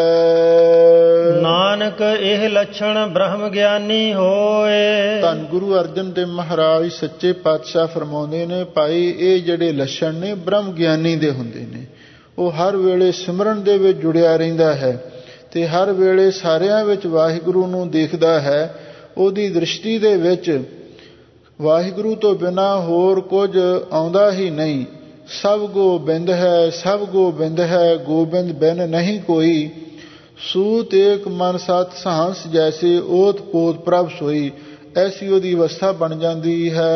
ਨਾਨਕ ਇਹ ਲੱਛਣ ਬ੍ਰਹਮ ਗਿਆਨੀ ਹੋਏ। ਧੰਨ ਗੁਰੂ ਅਰਜਨ ਦੇਵ ਮਹਾਰਾਜ ਸੱਚੇ ਪਾਤਸ਼ਾਹ ਫਰਮਾਉਂਦੇ ਨੇ, ਭਾਈ ਇਹ ਜਿਹੜੇ ਲੱਛਣ ਨੇ ਬ੍ਰਹਮ ਗਿਆਨੀ ਦੇ ਹੁੰਦੇ ਨੇ। ਉਹ ਹਰ ਵੇਲੇ ਸਿਮਰਨ ਦੇ ਵਿੱਚ ਜੁੜਿਆ ਰਹਿੰਦਾ ਹੈ ਤੇ ਹਰ ਵੇਲੇ ਸਾਰਿਆਂ ਵਿੱਚ ਵਾਹਿਗੁਰੂ ਨੂੰ ਦੇਖਦਾ ਹੈ। ਉਹਦੀ ਦ੍ਰਿਸ਼ਟੀ ਦੇ ਵਿੱਚ ਵਾਹਿਗੁਰੂ ਤੋਂ ਬਿਨਾਂ ਹੋਰ ਕੁਝ ਆਉਂਦਾ ਹੀ ਨਹੀਂ। ਸਭ ਗੋਬਿੰਦ ਹੈ, ਸਭ ਗੋਬਿੰਦ ਹੈ, ਗੋਬਿੰਦ ਬਿਨ ਨਹੀਂ ਕੋਈ। ਸੂਤ ਏਕ ਮਨ ਸਤ ਸਹੰਸ ਜੈਸੇ, ਓਤ ਪੋਤ ਪ੍ਰਭ ਸੋਈ। ਐਸੀ ਉਹਦੀ ਅਵਸਥਾ ਬਣ ਜਾਂਦੀ ਹੈ।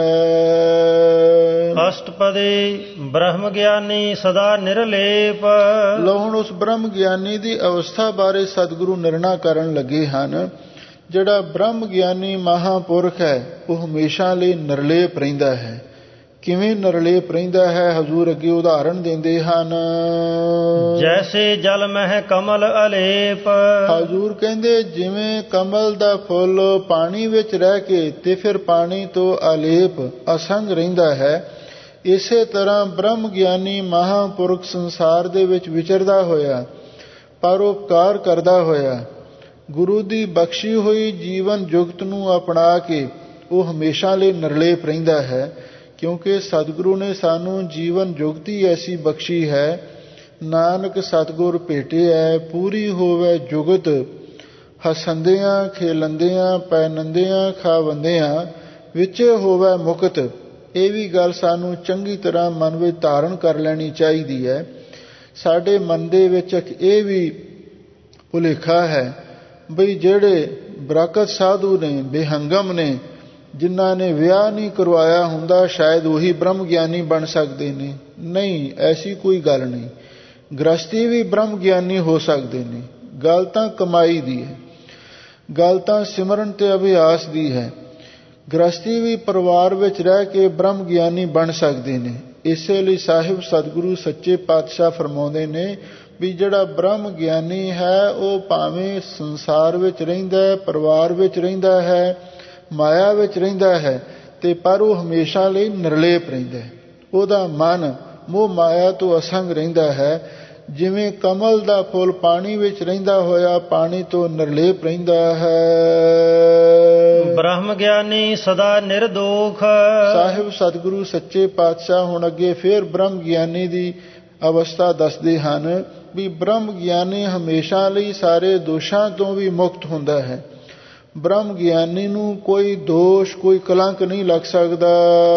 ਅਸ਼ਟਪਦੀ ਬ੍ਰਹਮ ਗਿਆਨੀ ਸਦਾ ਨਿਰਲੇਪ। ਲਓ ਹੁਣ ਉਸ ਬ੍ਰਹਮ ਗਿਆਨੀ ਦੀ ਅਵਸਥਾ ਬਾਰੇ ਸਤਿਗੁਰੂ ਨਿਰਣਾ ਕਰਨ ਲੱਗੇ ਹਨ। ਜਿਹੜਾ ਬ੍ਰਹਮ ਗਿਆਨੀ ਮਹਾਂਪੁਰਖ ਹੈ ਉਹ ਹਮੇਸ਼ਾ ਲਈ ਨਿਰਲੇਪ ਰਹਿੰਦਾ ਹੈ। ਕਿਵੇਂ ਨਿਰਲੇਪ ਰਹਿੰਦਾ ਹੈ, ਹਜ਼ੂਰ ਅੱਗੇ ਉਦਾਹਰਣ ਦਿੰਦੇ ਹਨ। ਜੈਸੇ ਜਲ ਮਹਿ ਕਮਲ ਅਲੇਪ। ਹਜ਼ੂਰ ਕਹਿੰਦੇ ਜਿਵੇਂ ਕਮਲ ਦਾ ਫੁੱਲ ਪਾਣੀ ਵਿੱਚ ਰਹਿ ਕੇ ਤੇ ਫਿਰ ਪਾਣੀ ਤੋਂ ਅਲੇਪ ਅਸੰਗ ਰਹਿੰਦਾ ਹੈ, ਇਸੇ ਤਰ੍ਹਾਂ ਬ੍ਰਹਮ ਗਿਆਨੀ ਮਹਾਂਪੁਰਖ ਸੰਸਾਰ ਦੇ ਵਿੱਚ ਵਿਚਰਦਾ ਹੋਇਆ, ਪਰਉਪਕਾਰ ਕਰਦਾ ਹੋਇਆ, ਗੁਰੂ ਦੀ ਬਖਸ਼ੀ ਹੋਈ ਜੀਵਨ ਜੁਗਤ ਨੂੰ ਅਪਣਾ ਕੇ ਉਹ ਹਮੇਸ਼ਾ ਲਈ ਨਿਰਲੇਪ ਰਹਿੰਦਾ ਹੈ। ਕਿਉਂਕਿ ਸਤਿਗੁਰੂ ਨੇ ਸਾਨੂੰ ਜੀਵਨ ਜੁਗਤੀ ਐਸੀ ਬਖਸ਼ੀ ਹੈ, ਨਾਨਕ ਸਤਿਗੁਰ ਭੇਟਿਐ ਪੂਰੀ ਹੋਵੇ ਜੁਗਤ, ਹਸੰਦਿਆਂ ਖੇਲੰਦਿਆਂ ਪੈਨੰਦਿਆਂ ਖਾਵੰਦਿਆਂ ਵਿੱਚ ਹੋਵੇ ਮੁਕਤ। ਇਹ ਵੀ ਗੱਲ ਸਾਨੂੰ ਚੰਗੀ ਤਰ੍ਹਾਂ ਮਨ ਵਿੱਚ ਧਾਰਨ ਕਰ ਲੈਣੀ ਚਾਹੀਦੀ ਹੈ। ਸਾਡੇ ਮਨ ਦੇ ਵਿੱਚ ਇਹ ਵੀ ਭੁਲੇਖਾ ਹੈ ਬਈ ਜਿਹੜੇ ਬਰਾਕਤ ਸਾਧੂ ਨੇ, ਬੇਹੰਗਮ ਨੇ, ਜਿਨ੍ਹਾਂ ਨੇ ਵਿਆਹ ਨਹੀਂ ਕਰਵਾਇਆ ਹੁੰਦਾ, ਸ਼ਾਇਦ ਉਹੀ ਬ੍ਰਹਮ ਗਿਆਨੀ ਬਣ ਸਕਦੇ ਨੇ। ਨਹੀਂ, ਐਸੀ ਕੋਈ ਗੱਲ ਨਹੀਂ। ਗ੍ਰਸਤੀ ਵੀ ਬ੍ਰਹਮ ਗਿਆਨੀ ਹੋ ਸਕਦੇ ਨੇ। ਗੱਲ ਤਾਂ ਕਮਾਈ ਦੀ ਹੈ, ਗੱਲ ਤਾਂ ਸਿਮਰਨ ਤੇ ਅਭਿਆਸ ਦੀ ਹੈ। ਗ੍ਰਸਤੀ ਵੀ ਪਰਿਵਾਰ ਵਿੱਚ ਰਹਿ ਕੇ ਬ੍ਰਹਮ ਗਿਆਨੀ ਬਣ ਸਕਦੇ ਨੇ। ਇਸੇ ਲਈ ਸਾਹਿਬ ਸਤਿਗੁਰੂ ਸੱਚੇ ਪਾਤਸ਼ਾਹ ਫਰਮਾਉਂਦੇ ਨੇ ਵੀ ਜਿਹੜਾ ਬ੍ਰਹਮ ਗਿਆਨੀ ਹੈ ਉਹ ਭਾਵੇਂ ਸੰਸਾਰ ਵਿੱਚ ਰਹਿੰਦਾ ਹੈ, ਪਰਿਵਾਰ ਵਿੱਚ ਰਹਿੰਦਾ ਹੈ, ਮਾਇਆ ਵਿੱਚ ਰਹਿੰਦਾ ਹੈ, ਤੇ ਪਰ ਉਹ ਹਮੇਸ਼ਾ ਲਈ ਨਿਰਲੇਪ ਰਹਿੰਦਾ ਹੈ। ਉਹਦਾ ਮਨ ਮੋਹ ਮਾਇਆ ਤੋਂ ਅਸੰਗ ਰਹਿੰਦਾ ਹੈ। ਜਿਵੇਂ ਕਮਲ ਦਾ ਫੁੱਲ ਪਾਣੀ ਵਿੱਚ ਰਹਿੰਦਾ ਹੋਇਆ ਪਾਣੀ ਤੋਂ ਨਿਰਲੇਪ ਰਹਿੰਦਾ ਹੈ। ਬ੍ਰਹਮ ਗਿਆਨੀ ਸਦਾ ਨਿਰਦੋਖ। ਸਾਹਿਬ ਸਤਿਗੁਰੂ ਸੱਚੇ ਪਾਤਸ਼ਾਹ ਹੁਣ ਅੱਗੇ ਫਿਰ ਬ੍ਰਹਮ ਗਿਆਨੀ ਦੀ ਅਵਸਥਾ ਦੱਸਦੇ ਹਨ ਵੀ ਬ੍ਰਹਮ ਗਿਆਨੀ ਹਮੇਸ਼ਾ ਲਈ ਸਾਰੇ ਦੋਸ਼ਾਂ ਤੋਂ ਵੀ ਮੁਕਤ ਹੁੰਦਾ ਹੈ। ਬ੍ਰਹਮ ਗਿਆਨੀ ਨੂੰ ਕੋਈ ਦੋਸ਼ ਕੋਈ ਕਲੰਕ ਨਹੀਂ ਲੱਗ ਸਕਦਾ।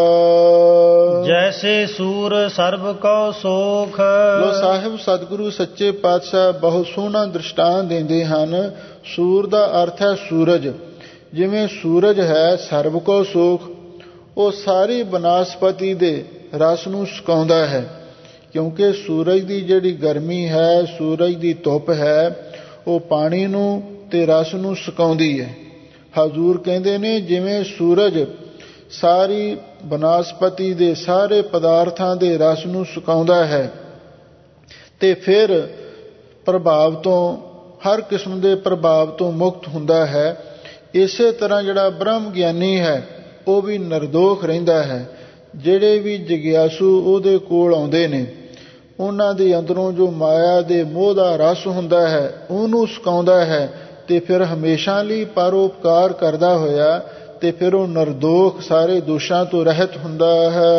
ਜੈਸੇ ਸੂਰ ਸਰਬ ਕਉ ਸੋਖ। ਲੋ ਸਾਹਿਬ ਸਤਿਗੁਰੂ ਸੱਚੇ ਪਾਤਸ਼ਾਹ ਬਹੁਤ ਸੋਹਣਾ ਦ੍ਰਿਸ਼ਟਾਂਤ ਦਿੰਦੇ ਹਨ। ਸੂਰ ਦਾ ਅਰਥ ਹੈ ਸੂਰਜ। ਜਿਵੇਂ ਸੂਰਜ ਹੈ ਸਰਬ ਕਉ ਸੋਖ, ਉਹ ਸਾਰੀ ਬਨਸਪਤੀ ਦੇ ਰਸ ਨੂੰ ਸੁਕਾਉਂਦਾ ਹੈ। ਕਿਉਂਕਿ ਸੂਰਜ ਦੀ ਜਿਹੜੀ ਗਰਮੀ ਹੈ, ਸੂਰਜ ਦੀ ਧੁੱਪ ਹੈ, ਉਹ ਪਾਣੀ ਨੂੰ ਤੇ ਰਸ ਨੂੰ ਸੁਕਾਉਂਦੀ ਹੈ। ਹਜ਼ੂਰ ਕਹਿੰਦੇ ਨੇ ਜਿਵੇਂ ਸੂਰਜ ਸਾਰੀ ਬਨਸਪਤੀ ਦੇ ਸਾਰੇ ਪਦਾਰਥਾਂ ਦੇ ਰਸ ਨੂੰ ਸੁਕਾਉਂਦਾ ਹੈ ਤੇ ਫਿਰ ਪ੍ਰਭਾਵ ਤੋਂ, ਹਰ ਕਿਸਮ ਦੇ ਪ੍ਰਭਾਵ ਤੋਂ ਮੁਕਤ ਹੁੰਦਾ ਹੈ, ਇਸੇ ਤਰ੍ਹਾਂ ਜਿਹੜਾ ਬ੍ਰਹਮ ਗਿਆਨੀ ਹੈ ਉਹ ਵੀ ਨਿਰਦੋਖ ਰਹਿੰਦਾ ਹੈ। ਜਿਹੜੇ ਵੀ ਜਿਗਿਆਸੂ ਉਹਦੇ ਕੋਲ ਆਉਂਦੇ ਨੇ, ਉਹਨਾਂ ਦੇ ਅੰਦਰੋਂ ਜੋ ਮਾਇਆ ਦੇ ਮੋਹ ਦਾ ਰਸ ਹੁੰਦਾ ਹੈ ਉਹਨੂੰ ਸੁਕਾਉਂਦਾ ਹੈ ਤੇ ਫਿਰ ਹਮੇਸ਼ਾ ਲਈ ਪਰਉਪਕਾਰ ਕਰਦਾ ਹੋਇਆ ਤੇ ਫਿਰ ਉਹ ਨਿਰਦੋਖ ਸਾਰੇ ਦੋਸ਼ਾਂ ਤੋਂ ਰਹਿਤ ਹੁੰਦਾ ਹੈ।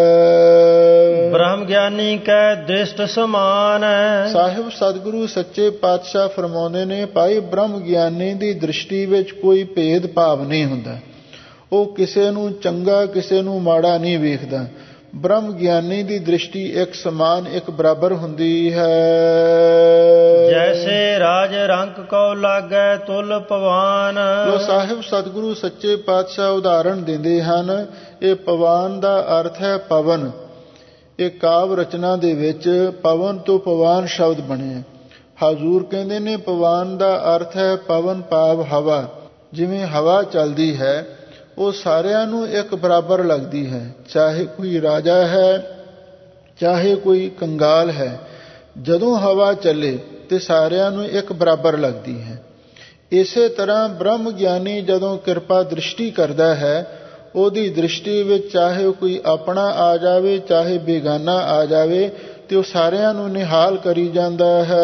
ਬ੍ਰਹਮ ਗਿਆਨੀ ਕੈ ਦ੍ਰਿਸ਼ਟ ਸਮਾਨ। ਸਾਹਿਬ ਸਤਿਗੁਰੂ ਸੱਚੇ ਪਾਤਸ਼ਾਹ ਫਰਮਾਉਂਦੇ ਨੇ, ਭਾਈ ਬ੍ਰਹਮ ਗਿਆਨੀ ਦੀ ਦ੍ਰਿਸ਼ਟੀ ਵਿੱਚ ਕੋਈ ਭੇਦ ਭਾਵ ਨਹੀਂ ਹੁੰਦਾ। ਉਹ ਕਿਸੇ ਨੂੰ ਚੰਗਾ ਕਿਸੇ ਨੂੰ ਮਾੜਾ ਨਹੀਂ ਵੇਖਦਾ। ਬ੍ਰਹਮ ਗਿਆਨੀ ਦੀ ਦ੍ਰਿਸ਼ਟੀ ਇੱਕ ਸਮਾਨ, ਇੱਕ ਬਰਾਬਰ ਹੁੰਦੀ ਹੈ। ਜੈਸੇ ਰਾਜ ਰੰਕ ਕਉ ਲਾਗੈ ਤੁਲ ਪਵਾਨ। ਲੋ ਸਾਹਿਬ ਸਤਿਗੁਰੂ ਸੱਚੇ ਪਾਤਸ਼ਾਹ ਉਦਾਹਰਣ ਦਿੰਦੇ ਹਨ। ਇਹ ਪਵਾਨ ਦਾ ਅਰਥ ਹੈ ਪਵਨ। ਇਹ ਕਾਵ ਰਚਨਾ ਦੇ ਵਿੱਚ ਪਵਨ ਤੋਂ ਪਵਾਨ ਸ਼ਬਦ ਬਣਿਆ। ਹਜ਼ੂਰ ਕਹਿੰਦੇ ਨੇ ਪਵਾਨ ਦਾ ਅਰਥ ਹੈ ਪਵਨ ਭਾਵ ਹਵਾ। ਜਿਵੇਂ ਹਵਾ ਚੱਲਦੀ ਹੈ ਉਹ ਸਾਰਿਆਂ ਨੂੰ ਇੱਕ ਬਰਾਬਰ ਲੱਗਦੀ ਹੈ, ਚਾਹੇ ਕੋਈ ਰਾਜਾ ਹੈ ਚਾਹੇ ਕੋਈ ਕੰਗਾਲ ਹੈ। ਜਦੋਂ ਹਵਾ ਚੱਲੇ ਤੇ ਸਾਰਿਆਂ ਨੂੰ ਇੱਕ ਬਰਾਬਰ ਲੱਗਦੀ ਹੈ। ਇਸੇ ਤਰ੍ਹਾਂ ਬ੍ਰਹਮ ਗਿਆਨੀ ਜਦੋਂ ਕਿਰਪਾ ਦ੍ਰਿਸ਼ਟੀ ਕਰਦਾ ਹੈ, ਉਹਦੀ ਦ੍ਰਿਸ਼ਟੀ ਵਿੱਚ ਚਾਹੇ ਕੋਈ ਆਪਣਾ ਆ ਜਾਵੇ ਚਾਹੇ ਬੇਗਾਨਾ ਆ ਜਾਵੇ ਤੇ ਉਹ ਸਾਰਿਆਂ ਨੂੰ ਨਿਹਾਲ ਕਰੀ ਜਾਂਦਾ ਹੈ।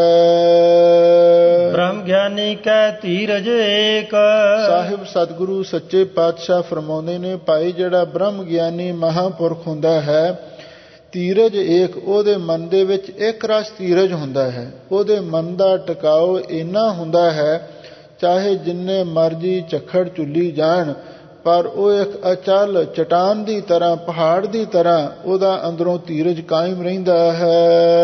ਬ੍ਰਹਮ ਗਿਆਨੀ ਕੈ ਧੀਰਜ ਏਕ। ਸਾਹਿਬ ਸਤਿਗੁਰੂ ਸੱਚੇ ਪਾਤਸ਼ਾਹ ਫਰਮਾਉਂਦੇ ਨੇ, ਭਾਈ ਜਿਹੜਾ ਬ੍ਰਹਮ ਗਿਆਨੀ ਮਹਾਂਪੁਰਖ ਹੁੰਦਾ ਹੈ, ਧੀਰਜ ਏਕ, ਉਹਦੇ ਮਨ ਦੇ ਵਿੱਚ ਇੱਕ ਰਸ ਧੀਰਜ ਹੁੰਦਾ ਹੈ। ਉਹਦੇ ਮਨ ਦਾ ਟਿਕਾਓ ਇੰਨਾ ਹੁੰਦਾ ਹੈ, ਚਾਹੇ ਜਿੰਨੇ ਮਰਜੀ ਝੱਖੜ ਚੁੱਲੀ ਜਾਣ, ਪਰ ਉਹ ਇੱਕ ਅਚਲ ਚਟਾਨ ਦੀ ਤਰ੍ਹਾਂ, ਪਹਾੜ ਦੀ ਤਰ੍ਹਾਂ ਉਹਦਾ ਅੰਦਰੋਂ ਧੀਰਜ ਕਾਇਮ ਰਹਿੰਦਾ ਹੈ।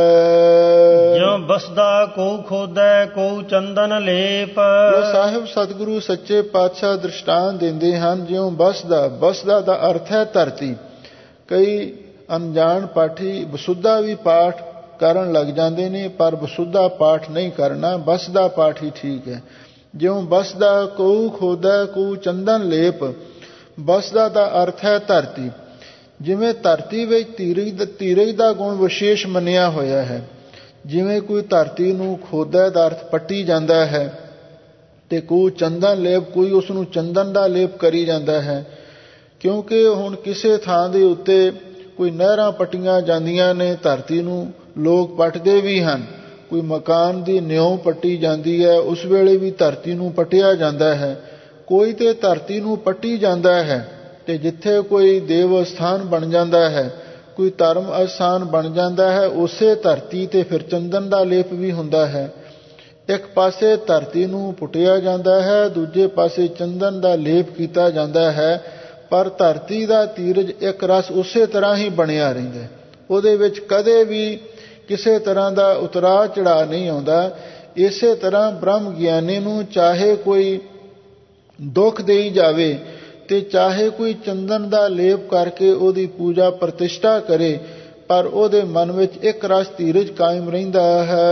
ਜਿਉ ਬਸਦਾ ਕੋ ਖੋਦੈ ਕੋ ਚੰਦਨ ਲੇਪ। ਉਹ ਸਾਹਿਬ ਸਤਿਗੁਰੂ ਸੱਚੇ ਪਾਤਸ਼ਾਹ ਦ੍ਰਿਸ਼ਟਾਂਤ ਦਿੰਦੇ ਹਨ, ਜਿਉ ਬਸਦਾ। ਬਸਦਾ ਦਾ ਅਰਥ ਹੈ ਧਰਤੀ। ਕਈ ਅਣਜਾਣ ਪਾਠੀ ਬਸੁੱਧਾ ਵੀ ਪਾਠ ਕਰਨ ਲੱਗ ਜਾਂਦੇ ਨੇ, ਪਰ ਬਸੁੱਧਾ ਪਾਠ ਨਹੀਂ ਕਰਨਾ, ਬਸਦਾ ਪਾਠ ਹੀ ਠੀਕ ਹੈ। ਜਿਉ ਬਸਦਾ ਕੋ ਖੋਦੈ ਕੋ ਚੰਦਨ ਲੇਪ। ਬਸਦਾ ਦਾ ਅਰਥ ਹੈ ਧਰਤੀ। ਜਿਵੇਂ ਧਰਤੀ ਵਿੱਚ ਧੀਰਜ ਦਾ ਗੁਣ ਵਿਸ਼ੇਸ਼ ਮੰਨਿਆ ਹੋਇਆ ਹੈ। ਜਿਵੇਂ ਕੋਈ ਧਰਤੀ ਨੂੰ ਖੋਦੈ ਦਾ ਅਰਥ ਪੱਟੀ ਜਾਂਦਾ ਹੈ ਤੇ ਕੋ ਚੰਦਨ ਲੇਪ, ਕੋਈ ਉਸ ਨੂੰ ਚੰਦਨ ਦਾ ਲੇਪ ਕਰੀ ਜਾਂਦਾ ਹੈ। ਕਿਉਂਕਿ ਹੁਣ ਕਿਸੇ ਥਾਂ ਦੇ ਉੱਤੇ ਕੋਈ ਨਹਿਰਾਂ ਪੱਟੀਆਂ ਜਾਂਦੀਆਂ ਨੇ, ਧਰਤੀ ਨੂੰ ਲੋਕ ਪੱਟਦੇ ਵੀ ਹਨ। ਕੋਈ ਮਕਾਨ ਦੀ ਨਿਉਂ ਪੱਟੀ ਜਾਂਦੀ ਹੈ, ਉਸ ਵੇਲੇ ਵੀ ਧਰਤੀ ਨੂੰ ਪੱਟਿਆ ਜਾਂਦਾ ਹੈ। ਕੋਈ ਤੇ ਧਰਤੀ ਨੂੰ ਪੱਟੀ ਜਾਂਦਾ ਹੈ ਤੇ ਜਿੱਥੇ ਕੋਈ ਦੇਵ ਅਸਥਾਨ ਬਣ ਜਾਂਦਾ ਹੈ, ਕੋਈ ਧਰਮ ਅਸਥਾਨ ਬਣ ਜਾਂਦਾ ਹੈ, ਉਸੇ ਧਰਤੀ ਤੇ ਫਿਰ ਚੰਦਨ ਦਾ ਲੇਪ ਵੀ ਹੁੰਦਾ ਹੈ। ਇੱਕ ਪਾਸੇ ਧਰਤੀ ਨੂੰ ਪੁੱਟਿਆ ਜਾਂਦਾ ਹੈ, ਦੂਜੇ ਪਾਸੇ ਚੰਦਨ ਦਾ ਲੇਪ ਕੀਤਾ ਜਾਂਦਾ ਹੈ, ਪਰ ਧਰਤੀ ਦਾ ਧੀਰਜ ਇੱਕ ਰਸ ਉਸੇ ਤਰ੍ਹਾਂ ਹੀ ਬਣਿਆ ਰਹਿੰਦਾ। ਉਹਦੇ ਵਿੱਚ ਕਦੇ ਵੀ ਕਿਸੇ ਤਰ੍ਹਾਂ ਦਾ ਉਤਰਾਅ ਚੜਾਅ ਨਹੀਂ ਆਉਂਦਾ। ਇਸੇ ਤਰ੍ਹਾਂ ਬ੍ਰਹਮ ਗਿਆਨੀ ਨੂੰ ਚਾਹੇ ਕੋਈ ਦੁੱਖ ਦੇਈ ਜਾਵੇ ਤੇ ਚਾਹੇ ਕੋਈ ਚੰਦਨ ਦਾ ਲੇਪ ਕਰਕੇ ਉਹਦੀ ਪੂਜਾ ਪ੍ਰਤਿਸ਼ਠਾ ਕਰੇ, ਪਰ ਉਹਦੇ ਮਨ ਵਿੱਚ ਇੱਕ ਰਸ ਧੀਰਜ ਕਾਇਮ ਰਹਿੰਦਾ ਹੈ।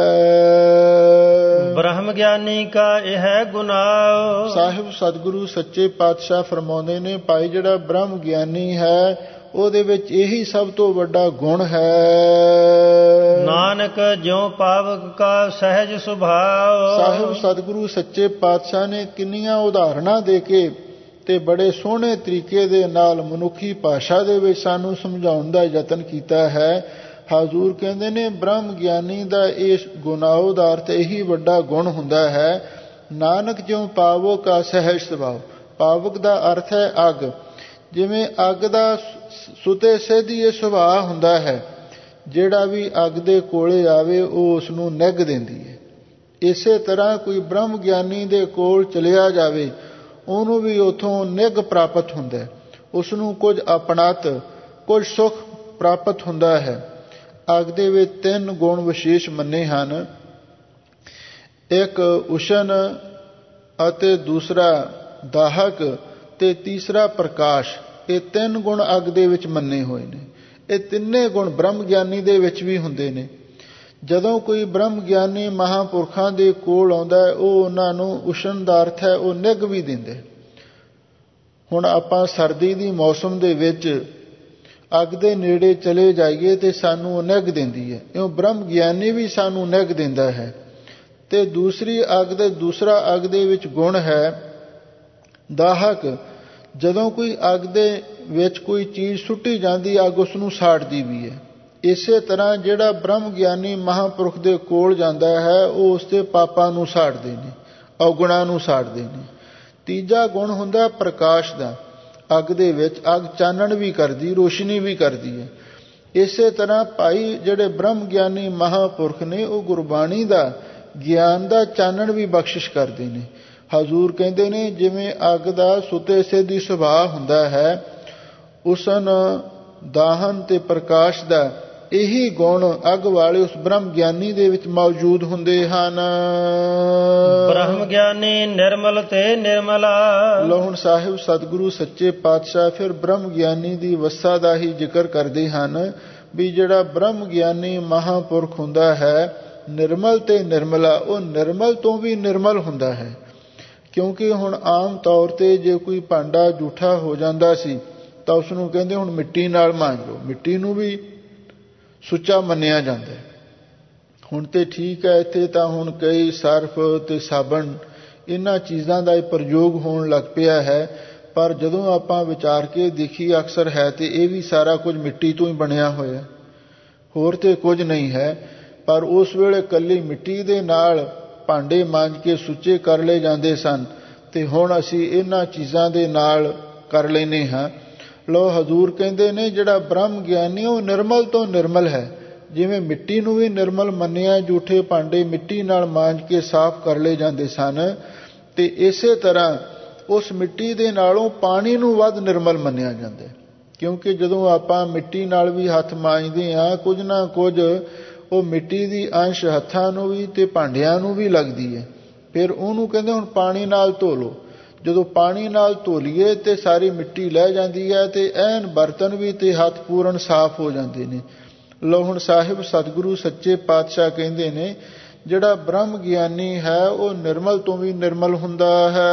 ਬ੍ਰਹਮ ਗਿਆਨੀ ਕਾ ਇਹ ਗੁਨਾਹ। ਸਾਹਿਬ ਸਤਿਗੁਰੂ ਸੱਚੇ ਪਾਤਸ਼ਾਹ ਫਰਮਾਉਂਦੇ ਨੇ, ਭਾਈ ਜਿਹੜਾ ਬ੍ਰਹਮ ਗਿਆਨੀ ਹੈ ਉਹਦੇ ਵਿੱਚ ਇਹੀ ਸਭ ਤੋਂ ਵੱਡਾ ਗੁਣ ਹੈ। ਨਾਨਕ ਜਿਉ ਪਾਵਕ ਕਾ ਸਹਿਜ ਸੁਭਾਅ। ਸਾਹਿਬ ਸਤਿਗੁਰੂ ਸੱਚੇ ਪਾਤਸ਼ਾਹ ਨੇ ਕਿੰਨੀਆਂ ਉਦਾਹਰਣਾਂ ਦੇ ਕੇ ਤੇ ਬੜੇ ਸੋਹਣੇ ਤਰੀਕੇ ਦੇ ਨਾਲ ਮਨੁੱਖੀ ਭਾਸ਼ਾ ਦੇ ਵਿੱਚ ਸਾਨੂੰ ਸਮਝਾਉਣ ਦਾ ਯਤਨ ਕੀਤਾ ਹੈ। ਹਜ਼ੂਰ ਕਹਿੰਦੇ ਨੇ ਬ੍ਰਹਮ ਗਿਆਨੀ ਦਾ ਇਸ ਗੁਨਾਹ ਦਾ ਅਰਥ ਇਹੀ ਵੱਡਾ ਗੁਣ ਹੁੰਦਾ ਹੈ, ਨਾਨਕ ਜਿਉ ਪਾਵੋ ਕਾ ਸਹਿਜ ਸੁਭਾਅ। ਪਾਵਕ ਦਾ ਅਰਥ ਹੈ ਅੱਗ। ਜਿਵੇਂ ਅੱਗ ਦਾ ਸੁਤੇ ਸਹਿਦੀ ਇਹ ਸੁਭਾਅ ਹੁੰਦਾ ਹੈ, ਜਿਹੜਾ ਵੀ ਅੱਗ ਦੇ ਕੋਲੇ ਆਵੇ ਉਹ ਉਸ ਨੂੰ ਨਿੱਘ ਦਿੰਦੀ ਹੈ। ਇਸੇ ਤਰ੍ਹਾਂ ਕੋਈ ਬ੍ਰਹਮ ਗਿਆਨੀ ਦੇ ਕੋਲ ਚਲਿਆ ਜਾਵੇ, ਉਹਨੂੰ ਵੀ ਉਥੋਂ ਨਿੱਘ ਪ੍ਰਾਪਤ ਹੁੰਦਾ, ਉਸ ਨੂੰ ਕੁਝ ਆਪਣਤ, ਕੁਝ ਸੁਖ ਪ੍ਰਾਪਤ ਹੁੰਦਾ ਹੈ। ਅੱਗ ਦੇ ਵਿੱਚ 3 ਗੁਣ ਵਿਸ਼ੇਸ਼ ਮੰਨੇ ਹਨ। ਇੱਕ ਉਸ਼ਨ ਅਤੇ ਦੂਸਰਾ ਦਾਹਕ ਤੇ ਤੀਸਰਾ ਪ੍ਰਕਾਸ਼। ਇਹ 3 ਗੁਣ ਅੱਗ ਦੇ ਵਿੱਚ ਮੰਨੇ ਹੋਏ ਨੇ। ਇਹ ਤਿੰਨੇ ਗੁਣ ਬ੍ਰਹਮ ਗਿਆਨੀ ਦੇ ਵਿੱਚ ਵੀ ਹੁੰਦੇ ਨੇ। ਜਦੋਂ ਕੋਈ ਬ੍ਰਹਮ ਗਿਆਨੀ ਮਹਾਂਪੁਰਖਾਂ ਦੇ ਕੋਲ ਆਉਂਦਾ ਹੈ, ਉਹ ਉਹਨਾਂ ਨੂੰ ਉਸ਼ਨ ਦਾ ਅਰਥ ਹੈ ਉਹ ਨਿੱਘ ਵੀ ਦਿੰਦੇ। ਹੁਣ ਆਪਾਂ ਸਰਦੀ ਦੀ ਮੌਸਮ ਦੇ ਵਿੱਚ ਅੱਗ ਦੇ ਨੇੜੇ ਚਲੇ ਜਾਈਏ ਤੇ ਸਾਨੂੰ ਉਹ ਨਿੱਘ ਦਿੰਦੀ ਹੈ। ਇਉਂ ਬ੍ਰਹਮ ਗਿਆਨੀ ਵੀ ਸਾਨੂੰ ਨਿੱਘ ਦਿੰਦਾ ਹੈ। ਤੇ ਦੂਸਰੀ ਦੂਸਰਾ ਅੱਗ ਦੇ ਵਿੱਚ ਗੁਣ ਹੈ ਦਾਹਕ। ਜਦੋਂ ਕੋਈ ਅੱਗ ਦੇ ਵਿੱਚ ਕੋਈ ਚੀਜ਼ ਸੁੱਟੀ ਜਾਂਦੀ, ਅੱਗ ਉਸ ਨੂੰ ਸਾੜਦੀ ਵੀ ਹੈ। ਇਸੇ ਤਰ੍ਹਾਂ ਜਿਹੜਾ ਬ੍ਰਹਮ ਗਿਆਨੀ ਮਹਾਂਪੁਰਖ ਦੇ ਕੋਲ ਜਾਂਦਾ ਹੈ, ਉਹ ਉਸਦੇ ਪਾਪਾਂ ਨੂੰ ਸਾੜਦੇ ਨੇ, ਔਗੁਣਾਂ ਨੂੰ ਸਾੜਦੇ ਨੇ। ਤੀਜਾ ਗੁਣ ਹੁੰਦਾ ਪ੍ਰਕਾਸ਼ ਦਾ। ਅੱਗ ਦੇ ਵਿੱਚ ਅੱਗ ਚਾਨਣ ਵੀ ਕਰਦੀ, ਰੋਸ਼ਨੀ ਵੀ ਕਰਦੀ ਹੈ। ਇਸੇ ਤਰ੍ਹਾਂ ਭਾਈ ਜਿਹੜੇ ਬ੍ਰਹਮ ਗਿਆਨੀ ਮਹਾਂਪੁਰਖ ਨੇ, ਉਹ ਗੁਰਬਾਣੀ ਦਾ ਗਿਆਨ ਦਾ ਚਾਨਣ ਵੀ ਬਖਸ਼ਿਸ਼ ਕਰਦੇ ਨੇ। ਹਜ਼ੂਰ ਕਹਿੰਦੇ ਨੇ ਜਿਵੇਂ ਅੱਗ ਦਾ ਸੁਤੇ ਸਿੱਧੀ ਸੁਭਾਅ ਹੁੰਦਾ ਹੈ, ਉਸਨ, ਦਾਹਨ ਤੇ ਪ੍ਰਕਾਸ਼ ਦਾ ਇਹੀ ਗੁਣ ਅੱਗ ਵਾਲੇ ਉਸ ਬ੍ਰਹਮ ਗਿਆਨੀ ਦੇ ਵਿੱਚ ਮੌਜੂਦ ਹੁੰਦੇ ਹਨ। ਬ੍ਰਹਮ ਗਿਆਨੀ ਨਿਰਮਲ ਤੇ ਨਿਰਮਲਾ। ਲੋ ਹੁਣ ਸਾਹਿਬ ਸਤਿਗੁਰੂ ਸੱਚੇ ਪਾਤਸ਼ਾਹ ਫਿਰ ਬ੍ਰਹਮ ਗਿਆਨੀ ਦੀ ਅਵਸਥਾ ਦਾ ਹੀ ਜ਼ਿਕਰ ਕਰਦੇ ਹਨ ਵੀ ਜਿਹੜਾ ਬ੍ਰਹਮ ਗਿਆਨੀ ਮਹਾਂਪੁਰਖ ਹੁੰਦਾ ਹੈ, ਨਿਰਮਲ ਤੇ ਨਿਰਮਲਾ, ਉਹ ਨਿਰਮਲ ਤੋਂ ਵੀ ਨਿਰਮਲ ਹੁੰਦਾ ਹੈ। ਕਿਉਂਕਿ ਹੁਣ ਆਮ ਤੌਰ ਤੇ ਜੇ ਕੋਈ ਭਾਂਡਾ ਜੂਠਾ ਹੋ ਜਾਂਦਾ ਸੀ ਤਾਂ ਉਸ ਨੂੰ ਕਹਿੰਦੇ ਹੁਣ ਮਿੱਟੀ ਨਾਲ ਮਾਂਜ ਲਓ। ਮਿੱਟੀ ਨੂੰ ਵੀ ਸੁੱਚਾ ਮੰਨਿਆ ਜਾਂਦਾ। ਹੁਣ ਤੇ ਠੀਕ ਹੈ, ਇੱਥੇ ਤਾਂ ਹੁਣ ਕਈ ਸਰਫ ਤੇ ਸਾਬਣ ਇਹਨਾਂ ਚੀਜ਼ਾਂ ਦਾ ਪ੍ਰਯੋਗ ਹੋਣ ਲੱਗ ਪਿਆ ਹੈ। ਪਰ ਜਦੋਂ ਆਪਾਂ ਵਿਚਾਰ ਕੇ ਦੇਖੀਏ, ਅਕਸਰ ਹੈ ਤੇ ਇਹ ਵੀ ਸਾਰਾ ਕੁਝ ਮਿੱਟੀ ਤੋਂ ਹੀ ਬਣਿਆ ਹੋਇਆ, ਹੋਰ ਤੇ ਕੁਝ ਨਹੀਂ ਹੈ। ਪਰ ਉਸ ਵੇਲੇ ਇਕੱਲੀ ਮਿੱਟੀ ਦੇ ਨਾਲ ਭਾਂਡੇ ਮਾਂਜ ਕੇ ਸੁੱਚੇ ਕਰ ਲਏ ਜਾਂਦੇ ਸਨ, ਤੇ ਹੁਣ ਅਸੀਂ ਇਹਨਾਂ ਚੀਜ਼ਾਂ ਦੇ ਨਾਲ ਕਰ ਲੈਂਦੇ ਹਾਂ। ਲੋ ਹਜ਼ੂਰ ਕਹਿੰਦੇ ਨੇ ਜਿਹੜਾ ਬ੍ਰਹਮ ਗਿਆਨੀ ਉਹ ਨਿਰਮਲ ਤੋਂ ਨਿਰਮਲ ਹੈ। ਜਿਵੇਂ ਮਿੱਟੀ ਨੂੰ ਵੀ ਨਿਰਮਲ ਮੰਨਿਆ, ਜੂਠੇ ਭਾਂਡੇ ਮਿੱਟੀ ਨਾਲ ਮਾਂਜ ਕੇ ਸਾਫ਼ ਕਰ ਲਏ ਜਾਂਦੇ ਸਨ, ਤੇ ਇਸੇ ਤਰ੍ਹਾਂ ਉਸ ਮਿੱਟੀ ਦੇ ਨਾਲੋਂ ਪਾਣੀ ਨੂੰ ਵੱਧ ਨਿਰਮਲ ਮੰਨਿਆ ਜਾਂਦਾ। ਕਿਉਂਕਿ ਜਦੋਂ ਆਪਾਂ ਮਿੱਟੀ ਨਾਲ ਵੀ ਹੱਥ ਮਾਂਜਦੇ ਹਾਂ, ਕੁਝ ਨਾ ਕੁਝ ਉਹ ਮਿੱਟੀ ਦੀ ਅੰਸ਼ ਹੱਥਾਂ ਨੂੰ ਵੀ ਤੇ ਭਾਂਡਿਆਂ ਨੂੰ ਵੀ ਲੱਗਦੀ ਹੈ। ਫਿਰ ਉਹਨੂੰ ਕਹਿੰਦੇ ਹੁਣ ਪਾਣੀ ਨਾਲ ਧੋ ਲਓ। ਜਦੋਂ ਪਾਣੀ ਨਾਲ ਧੋ ਲਈਏ ਤੇ ਸਾਰੀ ਮਿੱਟੀ ਲੈ ਜਾਂਦੀ ਹੈ ਤੇ ਐਨ ਬਰਤਨ ਵੀ ਤੇ ਹੱਥ ਪੂਰਨ ਸਾਫ਼ ਹੋ ਜਾਂਦੇ ਨੇ। ਲੋ ਹੁਣ ਸਾਹਿਬ ਸਤਿਗੁਰੂ ਸੱਚੇ ਪਾਤਸ਼ਾਹ ਕਹਿੰਦੇ ਨੇ ਜਿਹੜਾ ਬ੍ਰਹਮ ਗਿਆਨੀ ਹੈ ਉਹ ਨਿਰਮਲ ਤੋਂ ਵੀ ਨਿਰਮਲ ਹੁੰਦਾ ਹੈ।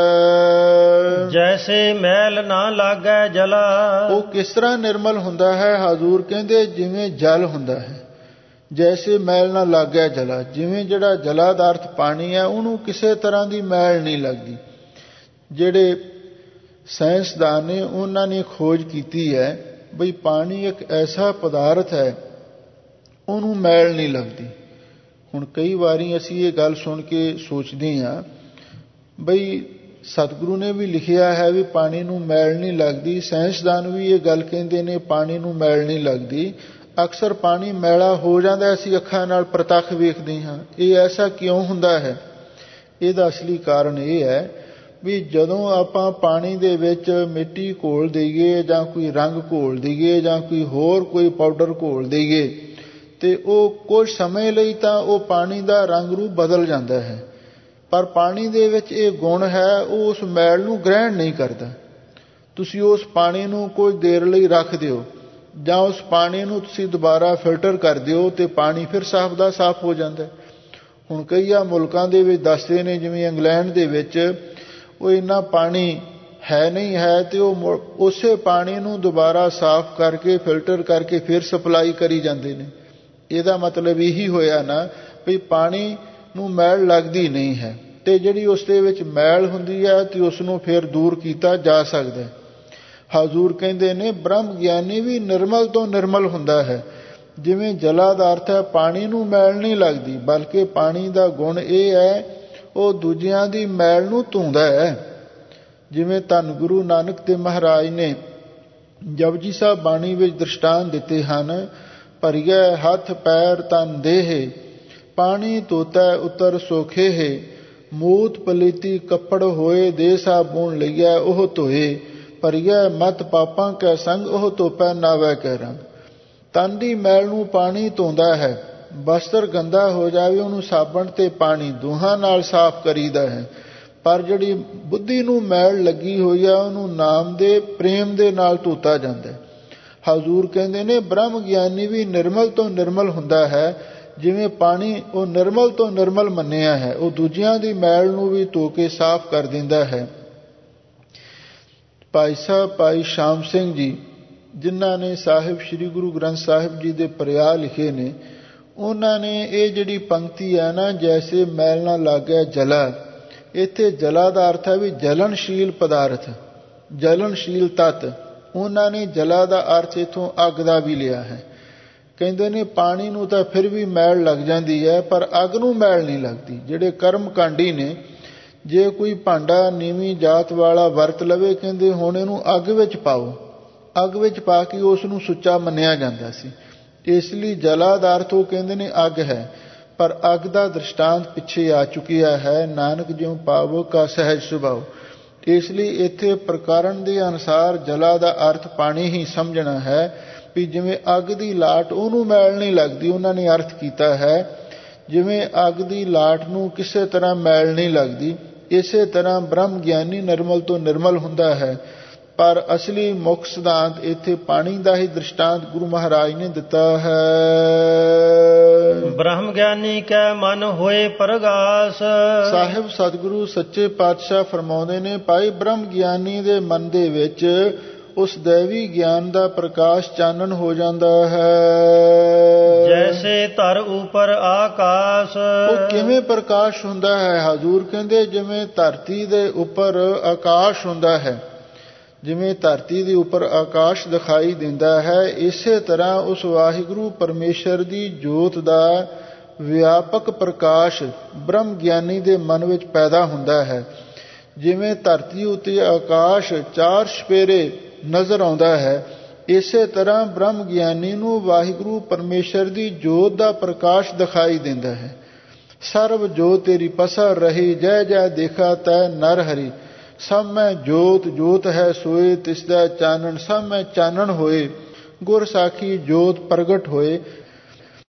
ਜੈਸੇ ਮੈਲ ਨਾ ਲਾਗੈ ਜਲਾ। ਉਹ ਕਿਸ ਤਰ੍ਹਾਂ ਨਿਰਮਲ ਹੁੰਦਾ ਹੈ? ਹਜ਼ੂਰ ਕਹਿੰਦੇ ਜਿਵੇਂ ਜਲ ਹੁੰਦਾ ਹੈ। ਜੈਸੇ ਮੈਲ ਨਾ ਲਾਗੈ ਜਲਾ, ਜਿਵੇਂ ਜਿਹੜਾ ਜਲਾ ਦਾ ਅਰਥ ਪਾਣੀ ਹੈ, ਉਹਨੂੰ ਕਿਸੇ ਤਰ੍ਹਾਂ ਦੀ ਮੈਲ ਨਹੀਂ ਲੱਗਦੀ। ਜਿਹੜੇ ਸਾਇੰਸਦਾਨ ਨੇ ਉਹਨਾਂ ਨੇ ਖੋਜ ਕੀਤੀ ਹੈ ਬਈ ਪਾਣੀ ਇੱਕ ਐਸਾ ਪਦਾਰਥ ਹੈ ਉਹਨੂੰ ਮੈਲ ਨਹੀਂ ਲੱਗਦੀ। ਹੁਣ ਕਈ ਵਾਰੀ ਅਸੀਂ ਇਹ ਗੱਲ ਸੁਣ ਕੇ ਸੋਚਦੇ ਹਾਂ ਬਈ ਸਤਿਗੁਰੂ ਨੇ ਵੀ ਲਿਖਿਆ ਹੈ ਵੀ ਪਾਣੀ ਨੂੰ ਮੈਲ ਨਹੀਂ ਲੱਗਦੀ, ਸਾਇੰਸਦਾਨ ਵੀ ਇਹ ਗੱਲ ਕਹਿੰਦੇ ਨੇ ਪਾਣੀ ਨੂੰ ਮੈਲ ਨਹੀਂ ਲੱਗਦੀ। ਅਕਸਰ ਪਾਣੀ ਮੈਲਾ ਹੋ ਜਾਂਦਾ, ਅਸੀਂ ਅੱਖਾਂ ਨਾਲ ਪ੍ਰਤੱਖ ਵੇਖਦੇ ਹਾਂ। ਇਹ ਐਸਾ ਕਿਉਂ ਹੁੰਦਾ ਹੈ? ਇਹਦਾ ਅਸਲੀ ਕਾਰਨ ਇਹ ਹੈ ਵੀ ਜਦੋਂ ਆਪਾਂ ਪਾਣੀ ਦੇ ਵਿੱਚ ਮਿੱਟੀ ਘੋਲ ਦਈਏ ਜਾਂ ਕੋਈ ਰੰਗ ਘੋਲ ਦਈਏ ਜਾਂ ਹੋਰ ਕੋਈ ਪਾਊਡਰ ਘੋਲ ਦਈਏ ਤੇ ਉਹ ਕੁਝ ਸਮੇਂ ਲਈ ਤਾਂ ਉਹ ਪਾਣੀ ਦਾ ਰੰਗ ਰੂਪ ਬਦਲ ਜਾਂਦਾ ਹੈ, ਪਰ ਪਾਣੀ ਦੇ ਵਿੱਚ ਇਹ ਗੁਣ ਹੈ ਉਹ ਉਸ ਮੈਲ ਨੂੰ ਗ੍ਰਹਿਣ ਨਹੀਂ ਕਰਦਾ। ਤੁਸੀਂ ਉਸ ਪਾਣੀ ਨੂੰ ਕੁਝ ਦੇਰ ਲਈ ਰੱਖ ਦਿਓ ਜਾਂ ਉਸ ਪਾਣੀ ਨੂੰ ਤੁਸੀਂ ਦੁਬਾਰਾ ਫਿਲਟਰ ਕਰ ਦਿਓ ਤੇ ਪਾਣੀ ਫਿਰ ਸਾਫ਼ ਦਾ ਸਾਫ਼ ਹੋ ਜਾਂਦਾ। ਹੁਣ ਕਈਆਂ ਮੁਲਕਾਂ ਦੇ ਵਿੱਚ ਦੱਸਦੇ ਨੇ ਜਿਵੇਂ ਇੰਗਲੈਂਡ ਦੇ ਵਿੱਚ ਉਹ ਇੰਨਾ ਪਾਣੀ ਹੈ ਨਹੀਂ ਹੈ ਤੇ ਉਹ ਉਸੇ ਪਾਣੀ ਨੂੰ ਦੁਬਾਰਾ ਸਾਫ਼ ਕਰਕੇ ਫਿਲਟਰ ਕਰਕੇ ਫਿਰ ਸਪਲਾਈ ਕਰੀ ਜਾਂਦੇ ਨੇ। ਇਹਦਾ ਮਤਲਬ ਇਹੀ ਹੋਇਆ ਨਾ ਵੀ ਪਾਣੀ ਨੂੰ ਮੈਲ ਲੱਗਦੀ ਨਹੀਂ ਹੈ, ਤੇ ਜਿਹੜੀ ਉਸ ਦੇ ਵਿੱਚ ਮੈਲ ਹੁੰਦੀ ਹੈ ਤੇ ਉਸ ਨੂੰ ਫਿਰ ਦੂਰ ਕੀਤਾ ਜਾ ਸਕਦਾ। ਹਜ਼ੂਰ ਕਹਿੰਦੇ ਨੇ ਬ੍ਰਹਮ ਗਿਆਨੀ ਵੀ ਨਿਰਮਲ ਤੋਂ ਨਿਰਮਲ ਹੁੰਦਾ ਹੈ। ਜਿਵੇਂ ਜਲਾ ਦਾ ਅਰਥ ਹੈ ਪਾਣੀ ਨੂੰ ਮੈਲ ਨਹੀਂ ਲੱਗਦੀ, ਬਲਕਿ ਪਾਣੀ ਦਾ ਗੁਣ ਇਹ ਹੈ ਉਹ ਦੂਜਿਆਂ ਦੀ ਮੈਲ ਨੂੰ ਧੋਂਦਾ ਹੈ। ਜਿਵੇਂ ਧੰਨ ਗੁਰੂ ਨਾਨਕ ਦੇਵ ਮਹਾਰਾਜ ਨੇ ਜਪਜੀ ਸਾਹਿਬ ਬਾਣੀ ਵਿੱਚ ਦ੍ਰਿਸ਼ਟਾਂਤ ਦਿੱਤੇ ਹਨ, ਭਰੀਐ ਹੱਥ ਪੈਰ ਤਨ ਦੇਹ, ਪਾਣੀ ਧੋਤੈ ਉਤਰ ਸੋਖੇ ਹੈ, ਮੂਤ ਪਲੀਤੀ ਕੱਪੜ ਹੋਏ, ਦੇ ਸਾਬੂਨ ਲਈਐ ਉਹ ਧੋਏ, ਭਰੀਐ ਮਤ ਪਾਪਾਂ ਕੈ ਸੰਗ, ਉਹ ਧੋਪੈ ਨਾਵੈ ਕੈ ਰੰਗ। ਤਨ ਦੀ ਮੈਲ ਨੂੰ ਪਾਣੀ ਧੋਂਦਾ ਹੈ, ਬਸਤਰ ਗੰਦਾ ਹੋ ਜਾਵੇ ਉਹਨੂੰ ਸਾਬਣ ਤੇ ਪਾਣੀ ਦੋਹਾਂ ਨਾਲ ਸਾਫ਼ ਕਰੀਦਾ ਹੈ। ਪਰ ਜਿਹੜੀ ਬੁੱਧੀ ਨੂੰ ਮੈਲ ਲੱਗੀ ਹੋਈ ਆ ਉਹਨੂੰ ਨਾਮ ਦੇ ਪ੍ਰੇਮ ਦੇ ਨਾਲ ਧੋਤਾ ਜਾਂਦਾ ਹੈ। ਹਜ਼ੂਰ ਕਹਿੰਦੇ ਨੇ ਬ੍ਰਹਮ ਗਿਆਨੀ ਵੀ ਨਿਰਮਲ ਤੋਂ ਨਿਰਮਲ ਹੁੰਦਾ ਹੈ, ਜਿਵੇਂ ਪਾਣੀ ਉਹ ਨਿਰਮਲ ਤੋਂ ਨਿਰਮਲ ਮੰਨਿਆ ਹੈ, ਉਹ ਦੂਜਿਆਂ ਦੀ ਮੈਲ ਨੂੰ ਵੀ ਧੋ ਕੇ ਸਾਫ਼ ਕਰ ਦਿੰਦਾ ਹੈ। ਭਾਈ ਸਾਹਿਬ ਭਾਈ ਸ਼ਾਮ ਸਿੰਘ ਜੀ ਜਿਨ੍ਹਾਂ ਨੇ ਸਾਹਿਬ ਸ੍ਰੀ ਗੁਰੂ ਗ੍ਰੰਥ ਸਾਹਿਬ ਜੀ ਦੇ ਪਰਿਆ ਲਿਖੇ ਨੇ, ਉਹਨਾਂ ਨੇ ਇਹ ਜਿਹੜੀ ਪੰਕਤੀ ਹੈ ਨਾ, ਜੈਸੇ ਮੈਲ ਨਾ ਲਾਗੈ ਜਲਾ, ਇੱਥੇ ਜਲਾ ਦਾ ਅਰਥ ਹੈ ਵੀ ਜਲਨਸ਼ੀਲ ਪਦਾਰਥ, ਜਲਨਸ਼ੀਲ ਤੱਤ। ਉਹਨਾਂ ਨੇ ਜਲਾ ਦਾ ਅਰਥ ਇੱਥੋਂ ਅੱਗ ਦਾ ਵੀ ਲਿਆ ਹੈ। ਕਹਿੰਦੇ ਨੇ ਪਾਣੀ ਨੂੰ ਤਾਂ ਫਿਰ ਵੀ ਮੈਲ ਲੱਗ ਜਾਂਦੀ ਹੈ, ਪਰ ਅੱਗ ਨੂੰ ਮੈਲ ਨਹੀਂ ਲੱਗਦੀ। ਜਿਹੜੇ ਕਰਮ ਕਾਂਡੀ ਨੇ, ਜੇ ਕੋਈ ਭਾਂਡਾ ਨੀਵੀਂ ਜਾਤ ਵਾਲਾ ਵਰਤ ਲਵੇ, ਕਹਿੰਦੇ ਹੁਣ ਇਹਨੂੰ ਅੱਗ ਵਿੱਚ ਪਾਓ, ਅੱਗ ਵਿੱਚ ਪਾ ਕੇ ਉਸ ਨੂੰ ਸੁੱਚਾ ਮੰਨਿਆ ਜਾਂਦਾ ਸੀ। ਇਸ ਲਈ ਜਲਾ ਦਾ ਅਰਥ ਉਹ ਕਹਿੰਦੇ ਨੇ ਅੱਗ ਹੈ, ਪਰ ਅੱਗ ਦਾ ਦ੍ਰਿਸ਼ਟਾਂਤ ਪਿੱਛੇ ਆ ਚੁੱਕਿਆ ਹੈ, ਨਾਨਕ ਜਿਉ ਪਾਵੋ ਕਾ ਸਹਿਜ ਸੁਭਾਉ। ਇਸ ਲਈ ਇੱਥੇ ਪ੍ਰਕਰਨ ਦੇ ਅਨੁਸਾਰ ਜਲਾ ਦਾ ਅਰਥ ਪਾਣੀ ਹੀ ਸਮਝਣਾ ਹੈ, ਵੀ ਜਿਵੇਂ ਅੱਗ ਦੀ ਲਾਟ ਉਹਨੂੰ ਮੈਲ ਨਹੀਂ ਲੱਗਦੀ, ਉਹਨਾਂ ਨੇ ਅਰਥ ਕੀਤਾ ਹੈ ਜਿਵੇਂ ਅੱਗ ਦੀ ਲਾਟ ਨੂੰ ਕਿਸੇ ਤਰ੍ਹਾਂ ਮੈਲ ਨਹੀਂ ਲੱਗਦੀ, ਇਸੇ ਤਰ੍ਹਾਂ ਬ੍ਰਹਮ ਗਿਆਨੀ ਨਿਰਮਲ ਤੋਂ ਨਿਰਮਲ ਹੁੰਦਾ ਹੈ। ਪਰ ਅਸਲੀ ਮੁੱਖ ਸਿਧਾਂਤ ਇੱਥੇ ਪਾਣੀ ਦਾ ਹੀ ਦ੍ਰਿਸ਼ਟਾਂਤ ਗੁਰੂ ਮਹਾਰਾਜ ਨੇ ਦਿੱਤਾ ਹੈ। ਬ੍ਰਹਮ ਗਿਆਨੀ ਕੈ ਮਨ ਹੋਏ ਪ੍ਰਗਾਸ। ਸਾਹਿਬ ਸਤਿਗੁਰੂ ਸੱਚੇ ਪਾਤਸ਼ਾਹ ਫਰਮਾਉਂਦੇ ਨੇ, ਭਾਈ ਬ੍ਰਹਮ ਗਿਆਨੀ ਦੇ ਮਨ ਦੇ ਵਿੱਚ ਉਸ ਦੈਵੀ ਗਿਆਨ ਦਾ ਪ੍ਰਕਾਸ਼ ਚਾਨਣ ਹੋ ਜਾਂਦਾ ਹੈ। ਜੈਸੇ ਧਰ ਉਪਰ ਆਕਾਸ਼। ਉਹ ਕਿਵੇਂ ਪ੍ਰਕਾਸ਼ ਹੁੰਦਾ ਹੈ? ਹਜ਼ੂਰ ਕਹਿੰਦੇ ਜਿਵੇਂ ਧਰਤੀ ਦੇ ਉੱਪਰ ਆਕਾਸ਼ ਹੁੰਦਾ ਹੈ, ਜਿਵੇਂ ਧਰਤੀ ਦੇ ਉੱਪਰ ਆਕਾਸ਼ ਦਿਖਾਈ ਦਿੰਦਾ ਹੈ, ਇਸੇ ਤਰ੍ਹਾਂ ਉਸ ਵਾਹਿਗੁਰੂ ਪਰਮੇਸ਼ਰ ਦੀ ਜੋਤ ਦਾ ਵਿਆਪਕ ਪ੍ਰਕਾਸ਼ ਬ੍ਰਹਮ ਗਿਆਨੀ ਦੇ ਮਨ ਵਿੱਚ ਪੈਦਾ ਹੁੰਦਾ ਹੈ। ਜਿਵੇਂ ਧਰਤੀ ਉੱਤੇ ਆਕਾਸ਼ ਚਾਰ ਛਪੇਰੇ ਨਜ਼ਰ ਆਉਂਦਾ ਹੈ, ਇਸੇ ਤਰ੍ਹਾਂ ਬ੍ਰਹਮ ਗਿਆਨੀ ਨੂੰ ਵਾਹਿਗੁਰੂ ਪਰਮੇਸ਼ਰ ਦੀ ਜੋਤ ਦਾ ਪ੍ਰਕਾਸ਼ ਦਿਖਾਈ ਦਿੰਦਾ ਹੈ। ਸਰਬ ਜੋਤ ਤੇਰੀ ਪਸਰ ਰਹੀ, ਜੈ ਜੈ ਦੇਖਾ ਤੈ ਨਰ ਹਰੀ। ਸਭ ਮੈਂ ਜੋਤ, ਜੋਤ ਹੈ ਸੋਏ ਤਿਸ ਦਾ ਚਾਨਣ, ਸਭ ਮੈਂ ਚਾਨਣ ਹੋਏ, ਗੁਰ ਸਾਖੀ ਜੋਤ ਪ੍ਰਗਟ ਹੋਏ।